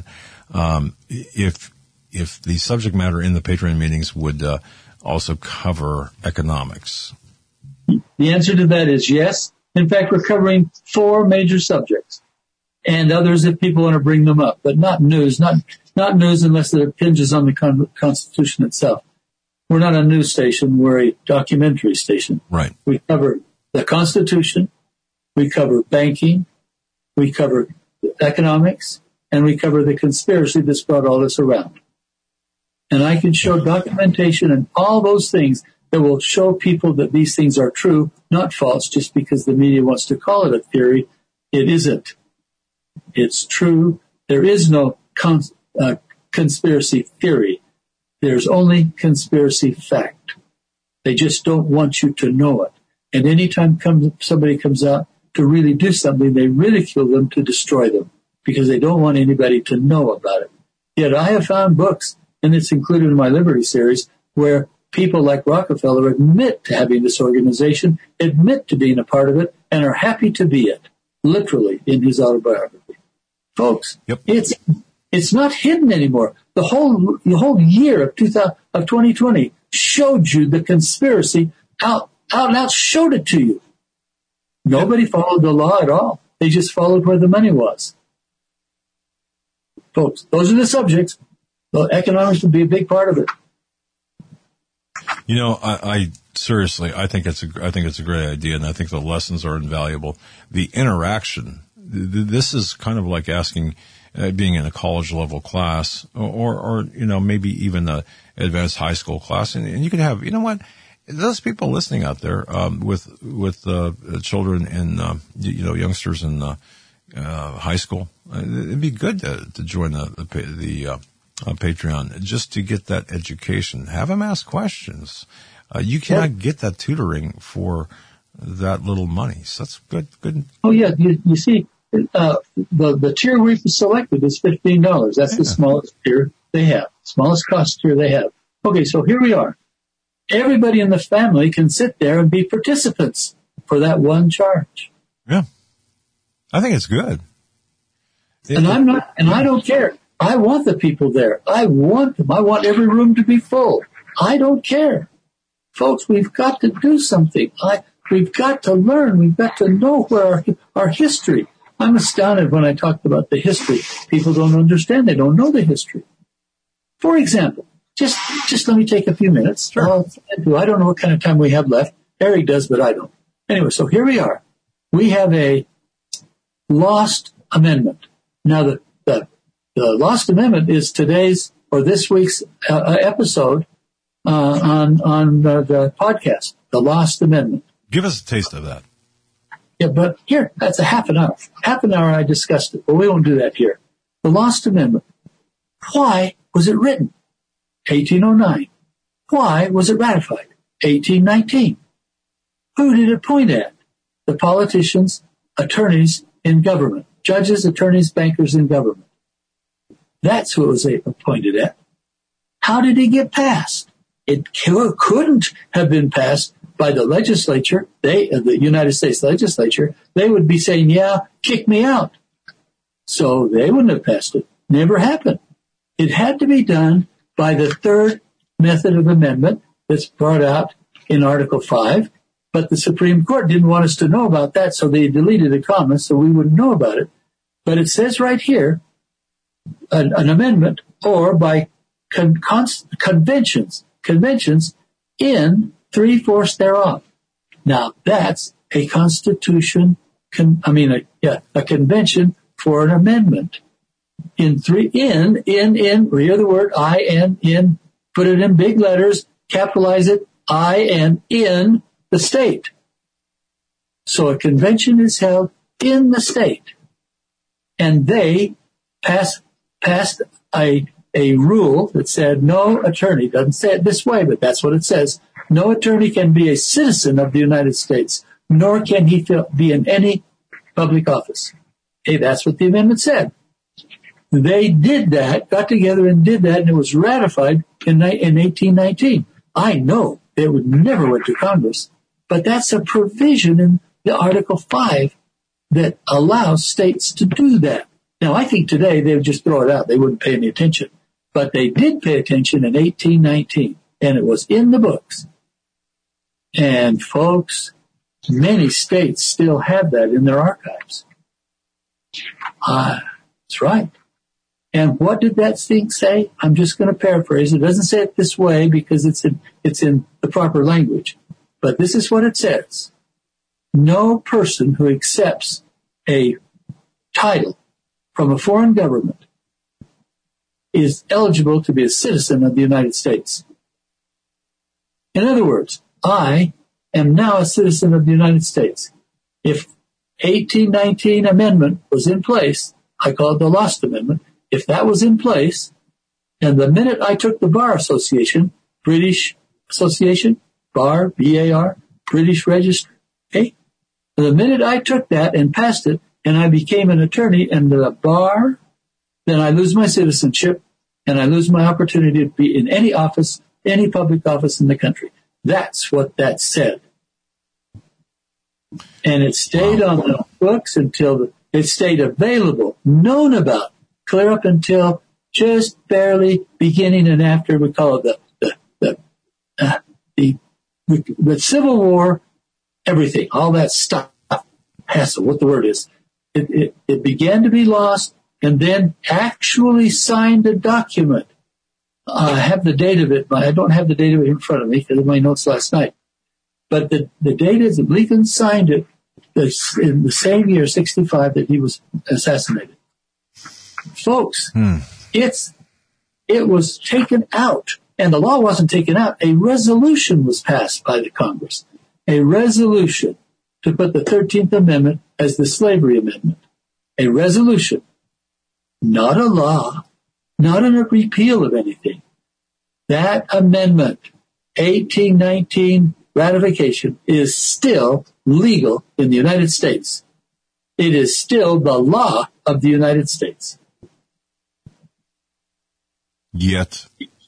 it. If the subject matter in the Patreon meetings would also cover economics. The answer to that is yes. In fact, we're covering 4 major subjects, and others if people want to bring them up, but not news, not news unless it impinges on the Constitution itself. We're not a news station, we're a documentary station. Right. We cover the Constitution, we cover banking, we cover economics, and we cover the conspiracy that's brought all this around. And I can show documentation and all those things that will show people that these things are true, not false, just because the media wants to call it a theory. It isn't. It's true. There is no conspiracy theory. There's only conspiracy fact. They just don't want you to know it. And anytime somebody comes out to really do something, they ridicule them to destroy them because they don't want anybody to know about it. Yet I have found books, and it's included in my Liberty series, where people like Rockefeller admit to having this organization, admit to being a part of it, and are happy to be it, literally, in his autobiography. Folks, it's not hidden anymore. The whole year of 2020 showed you the conspiracy out showed it to you. Nobody followed the law at all. They just followed where the money was. Folks, those are the subjects. Well, economics would be a big part of it. You know, I seriously, I think it's a great idea, and I think the lessons are invaluable. The interaction, this is kind of like asking, being in a college level class, or you know, maybe even a advanced high school class, and you could have, you know what, those people listening out there, with children and you know, youngsters in high school, it'd be good to join the Patreon just to get that education. Have them ask questions. You cannot get that tutoring for that little money. So that's good. Oh yeah, you see, the tier we've selected is $15. That's the smallest tier they have, smallest cost tier they have. Okay, so here we are. Everybody in the family can sit there and be participants for that one charge. Yeah, I think it's good. And I don't care. I want the people there. I want them. I want every room to be full. I don't care. Folks, we've got to do something. We've got to learn. We've got to know where our history. I'm astounded when I talked about the history. People don't understand. They don't know the history. For example, just let me take a few minutes. Sure. I don't know what kind of time we have left. Eric does, but I don't. Anyway, so here we are. We have a lost amendment. Now, the lost amendment is today's or this week's episode on the podcast, the lost amendment. Give us a taste of that. Yeah, but here, that's a half an hour. Half an hour I discussed it, but we won't do that here. The lost amendment. Why was it written? 1809. Why was it ratified? 1819. Who did it point at? The politicians, attorneys in government, judges, attorneys, bankers in government. That's who it was pointed at. How did it get passed? It couldn't have been passed by the legislature, the United States legislature. They would be saying, yeah, kick me out. So they wouldn't have passed it. Never happened. It had to be done by the third method of amendment that's brought out in Article 5. But the Supreme Court didn't want us to know about that, so they deleted the comments so we wouldn't know about it. But it says right here, an amendment or by conventions in 3/4 thereof. Now that's a constitution, a convention for an amendment. Hear the word in, put it in big letters, capitalize it, in the state. So a convention is held in the state. And they passed a rule that said no attorney, doesn't say it this way, but that's what it says. No attorney can be a citizen of the United States, nor can he be in any public office. Okay, that's what the amendment said. They did that, got together and did that, and it was ratified in 1819. I know it would never went to Congress, but that's a provision in the Article 5 that allows states to do that. Now, I think today they would just throw it out. They wouldn't pay any attention. But they did pay attention in 1819, and it was in the books. And, folks, many states still have that in their archives. That's right. And what did that thing say? I'm just going to paraphrase. It doesn't say it this way because it's in the proper language. But this is what it says. No person who accepts a title from a foreign government is eligible to be a citizen of the United States. In other words, I am now a citizen of the United States. If 1819 amendment was in place, I call it the Lost Amendment, if that was in place, and the minute I took the Bar Association, British Association, Bar, B-A-R, British Register, okay? The minute I took that and passed it, and I became an attorney in the bar, then I lose my citizenship, and I lose my opportunity to be in any office, any public office in the country. That's what that said. And it stayed on the books until it stayed available, known about, clear up until just barely beginning and after, we call it the Civil War, everything, all that stuff hassle, what the word is. It began to be lost and then actually signed a document. I have the date of it, but I don't have the date of it in front of me because of my notes last night. But the date is that Lincoln signed it in the same year, 65, that he was assassinated. Folks, it was taken out, and the law wasn't taken out. A resolution was passed by the Congress, a resolution to put the 13th Amendment as the slavery amendment. A resolution, not a law, not a repeal of anything. That amendment, 1819 ratification, is still legal in the United States. It is still the law of the United States. Yet.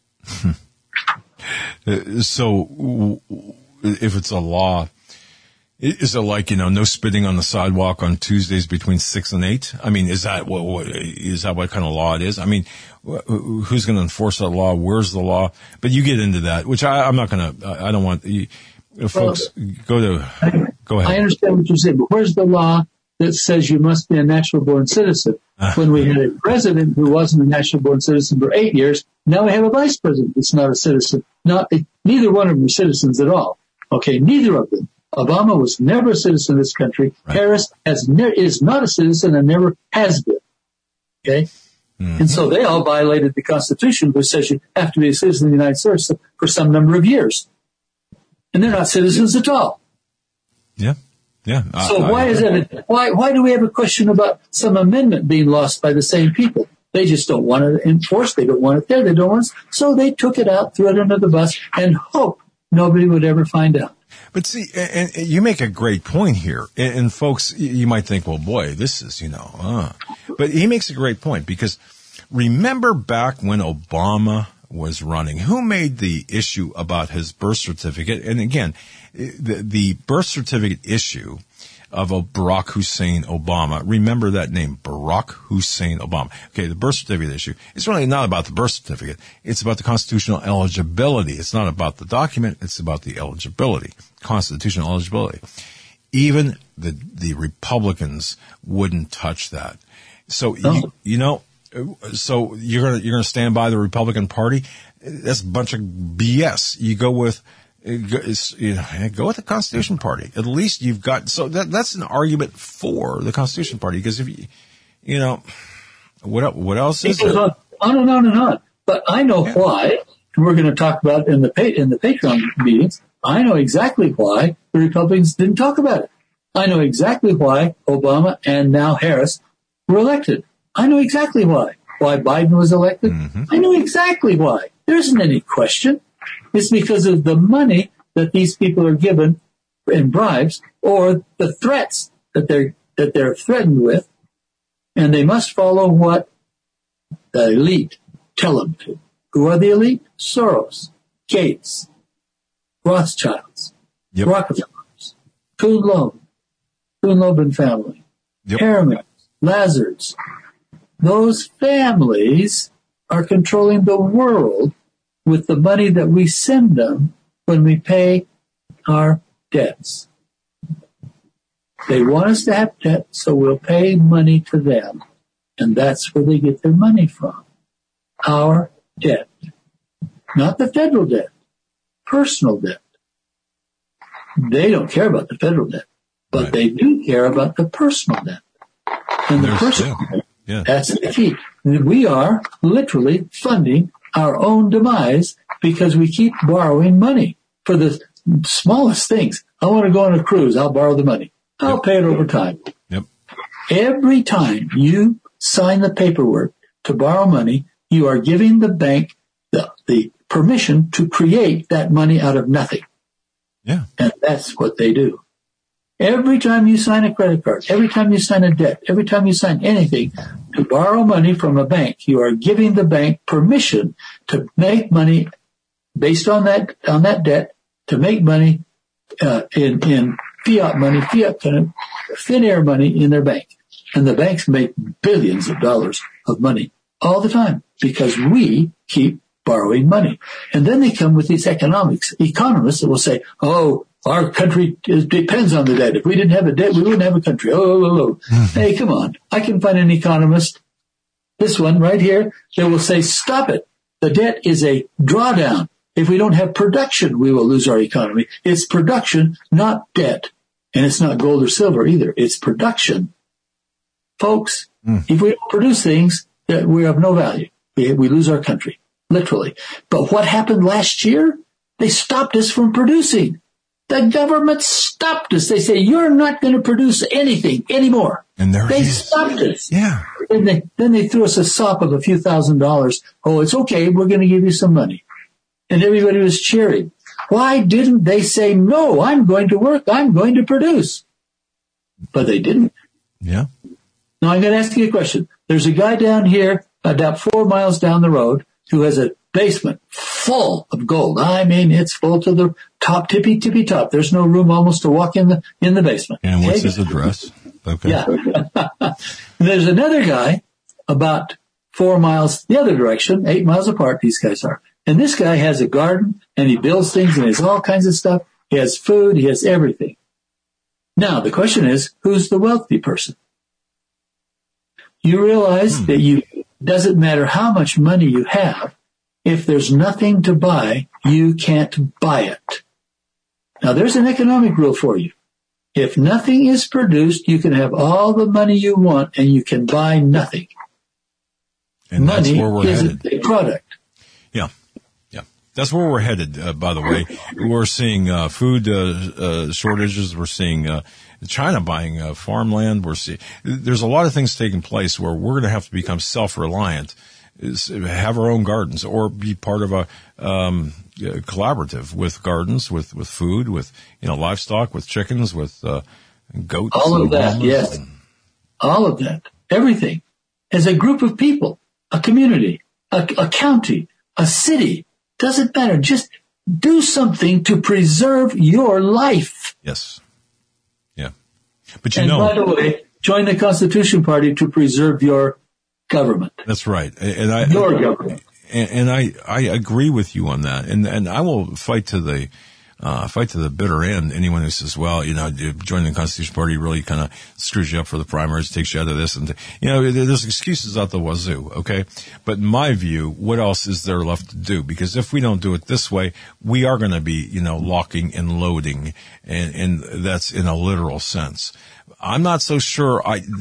So if it's a law, is it like, no spitting on the sidewalk on Tuesdays between 6 and 8? I mean, is that what kind of law it is? I mean, who's going to enforce that law? Where's the law? But you get into that, which I'm not going to, I don't want, folks, go ahead. I understand what you're saying, but where's the law that says you must be a natural-born citizen? When we had a president who wasn't a natural-born citizen for 8 years, now we have a vice president that's not a citizen. Neither one of them are citizens at all. Okay, neither of them. Obama was never a citizen of this country. Right. Harris is not a citizen and never has been. Okay? Mm-hmm. And so they all violated the Constitution, which says you have to be a citizen of the United States for some number of years. And they're not citizens at all. Yeah. Yeah. So why is that? Why do we have a question about some amendment being lost by the same people? They just don't want it enforced. They don't want it there. They don't want it. So they took it out, threw it under the bus, and hope nobody would ever find out. But see, and you make a great point here. And folks, you might think, well, boy, this is, But he makes a great point because remember back when Obama was running, who made the issue about his birth certificate? And again, the birth certificate issue of Barack Hussein Obama. Remember that name, Barack Hussein Obama. Okay, the birth certificate issue. It's really not about the birth certificate. It's about the constitutional eligibility. It's not about the document. It's about the eligibility, constitutional eligibility. Even the Republicans wouldn't touch that. So, so you're gonna stand by the Republican Party? That's a bunch of BS. You go with the Constitution Party. At least you've got, so that's an argument for the Constitution Party. Because if what else is there? On and on and on. But I know why, and we're going to talk about in the Patreon meetings, I know exactly why the Republicans didn't talk about it. I know exactly why Obama and now Harris were elected. I know exactly why. Why Biden was elected. Mm-hmm. I know exactly why. There isn't any question. It's because of the money that these people are given in bribes or the threats that they're threatened with, and they must follow what the elite tell them to. Who are the elite? Soros, Gates, Rothschilds, Rockefellers, Kuhn Loeb family, Harriman, Lazards. Those families are controlling the world with the money that we send them when we pay our debts. They want us to have debt, so we'll pay money to them. And that's where they get their money from. Our debt. Not the federal debt. Personal debt. They don't care about the federal debt, but they do care about the personal debt. And the personal debt, that's the key. We are literally funding our own demise because we keep borrowing money for the smallest things. I want to go on a cruise. I'll borrow the money. I'll pay it over time. Yep. Every time you sign the paperwork to borrow money, you are giving the bank the permission to create that money out of nothing. Yeah. And that's what they do. Every time you sign a credit card, every time you sign a debt, every time you sign anything to borrow money from a bank, you are giving the bank permission to make money based on that debt, to make money in fiat money, thin air money in their bank. And the banks make billions of dollars of money all the time because we keep borrowing money. And then they come with these economists that will say, oh, our country depends on the debt. If we didn't have a debt, we wouldn't have a country. Hey, come on. I can find an economist, this one right here, that will say, stop it. The debt is a drawdown. If we don't have production, we will lose our economy. It's production, not debt. And it's not gold or silver either. It's production. Folks, if we don't produce things, we have no value. We lose our country, literally. But what happened last year? They stopped us from producing. The government stopped us. They say, you're not going to produce anything anymore. And they stopped us. Yeah. And then they threw us a sop of a few $1,000s. Oh, it's okay. We're going to give you some money. And everybody was cheering. Why didn't they say, no, I'm going to work. I'm going to produce. But they didn't. Yeah. Now I'm going to ask you a question. There's a guy down here about 4 miles down the road who has a basement full of gold. I mean, it's full to the top, tippy top. There's no room almost to walk in the basement. And what's his address? Okay. Yeah. There's another guy about 4 miles the other direction, 8 miles apart, these guys are. And this guy has a garden, and he builds things, and he has all kinds of stuff. He has food. He has everything. Now, the question is, who's the wealthy person? You realize that doesn't matter how much money you have, if there's nothing to buy, you can't buy it. Now, there's an economic rule for you. If nothing is produced, you can have all the money you want, and you can buy nothing. And money that's where we're headed. A product. Yeah. That's where we're headed, by the way. We're seeing food shortages. We're seeing China buying farmland. There's a lot of things taking place where we're going to have to become self-reliant, have our own gardens, or be part of a collaborative with gardens, with food, with livestock, with chickens, with goats. All of that, yes. All of that. Everything. As a group of people, a community, a county, a city. Doesn't matter. Just do something to preserve your life. Yes. Yeah. But by the way, join the Constitution Party to preserve your government. That's right. And your government. And I agree with you on that. And I will fight to the bitter end. Anyone who says, well, joining the Constitution Party really kind of screws you up for the primaries, takes you out of this. And, there's excuses out the wazoo, okay? But in my view, what else is there left to do? Because if we don't do it this way, we are going to be, locking and loading. And that's in a literal sense. I'm not so sure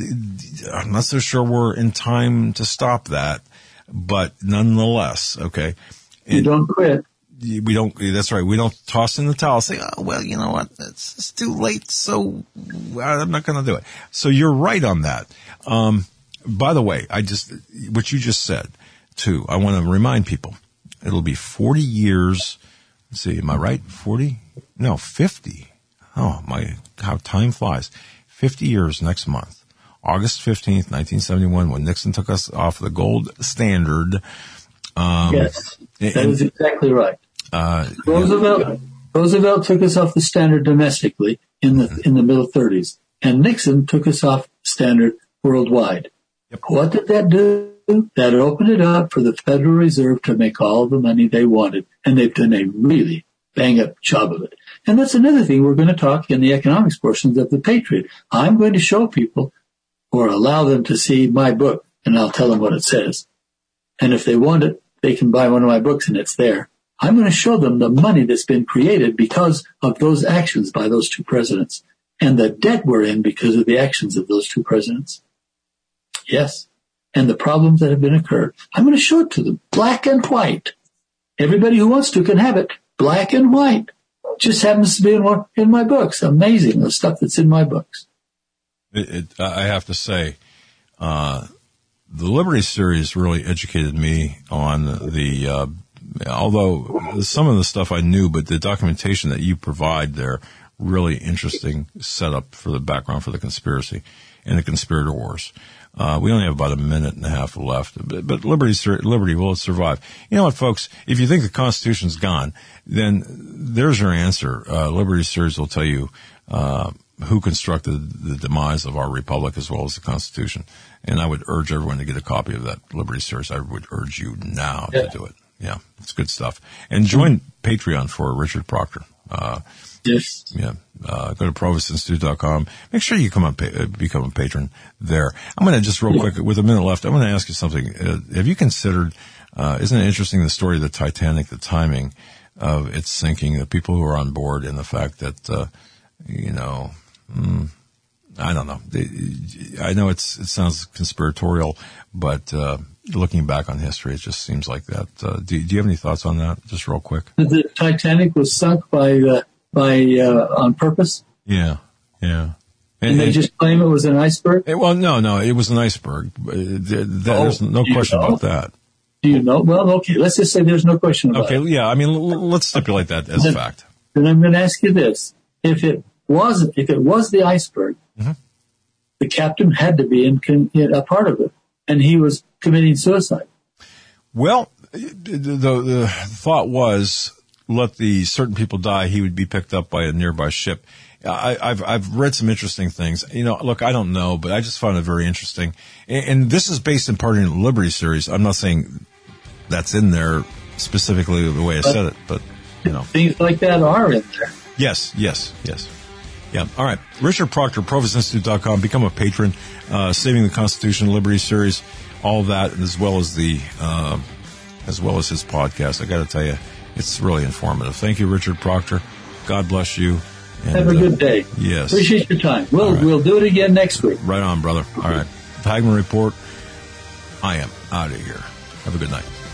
we're in time to stop that, but nonetheless, okay. You don't quit. We don't, that's right. We don't toss in the towel, say, oh, well, you know what? It's too late. So I'm not going to do it. So you're right on that. By the way, what you just said too, I want to remind people, it'll be 40 years. Let's see, am I right? 40? No, 50. Oh how time flies. 50 years next month, August 15th, 1971, when Nixon took us off the gold standard. Yes, that is exactly right. Roosevelt took us off the standard domestically in the middle 30s, and Nixon took us off standard worldwide. Yep. What did that do? That opened it up for the Federal Reserve to make all the money they wanted, and they've done a really bang-up job of it. And that's another thing we're going to talk in the economics portions of the Patriot. I'm going to show people or allow them to see my book, and I'll tell them what it says. And if they want it, they can buy one of my books, and it's there. I'm going to show them the money that's been created because of those actions by those two presidents and the debt we're in because of the actions of those two presidents. Yes. And the problems that have been occurred. I'm going to show it to them, black and white. Everybody who wants to can have it, black and white. Just happens to be in my books. Amazing, the stuff that's in my books. I have to say, the Liberty series really educated me on although some of the stuff I knew, but the documentation that you provide there, really interesting setup for the background for the conspiracy and the conspirator wars. We only have about a minute and a half left, but Liberty will survive. You know what, folks? If you think the Constitution's gone, then there's your answer. Liberty series will tell you, who constructed the demise of our republic as well as the Constitution. And I would urge everyone to get a copy of that Liberty series. I would urge you now to do it. Yeah, it's good stuff. And join Patreon for Richard Proctor. Yes. Yeah. Go to provistinstitute.com. Make sure you become a patron there. I'm going to just real quick, with a minute left, I'm going to ask you something. Have you considered, isn't it interesting, the story of the Titanic, the timing of its sinking, the people who are on board, and the fact that, I don't know. I know it sounds conspiratorial, but looking back on history, it just seems like that. Do you have any thoughts on that, just real quick? The Titanic was sunk by on purpose. Yeah. And they just claim it was an iceberg? No, it was an iceberg. There's no question about that. Do you know? Well, okay, let's just say there's no question about it. Okay, yeah, I mean, let's stipulate that as a fact. Then I'm going to ask you this. If it was the iceberg, the captain had to be a part of it, and he was committing suicide. Well, the thought was, let the certain people die, he would be picked up by a nearby ship. I've read some interesting things. Look, I don't know, but I just found it very interesting. And this is based in part in the Liberty series. I'm not saying that's in there specifically the way I said it, but, Things like that are in there. Yes. Yeah. All right. Richard Proctor, provistinstitute.com. Become a patron. Saving the Constitution, Liberty series, all of that, as well as his podcast. I got to tell you, it's really informative. Thank you, Richard Proctor. God bless you. And, have a good day. Yes. Appreciate your time. We'll do it again next week. Right on, brother. All right. The Hagmann Report. I am out of here. Have a good night.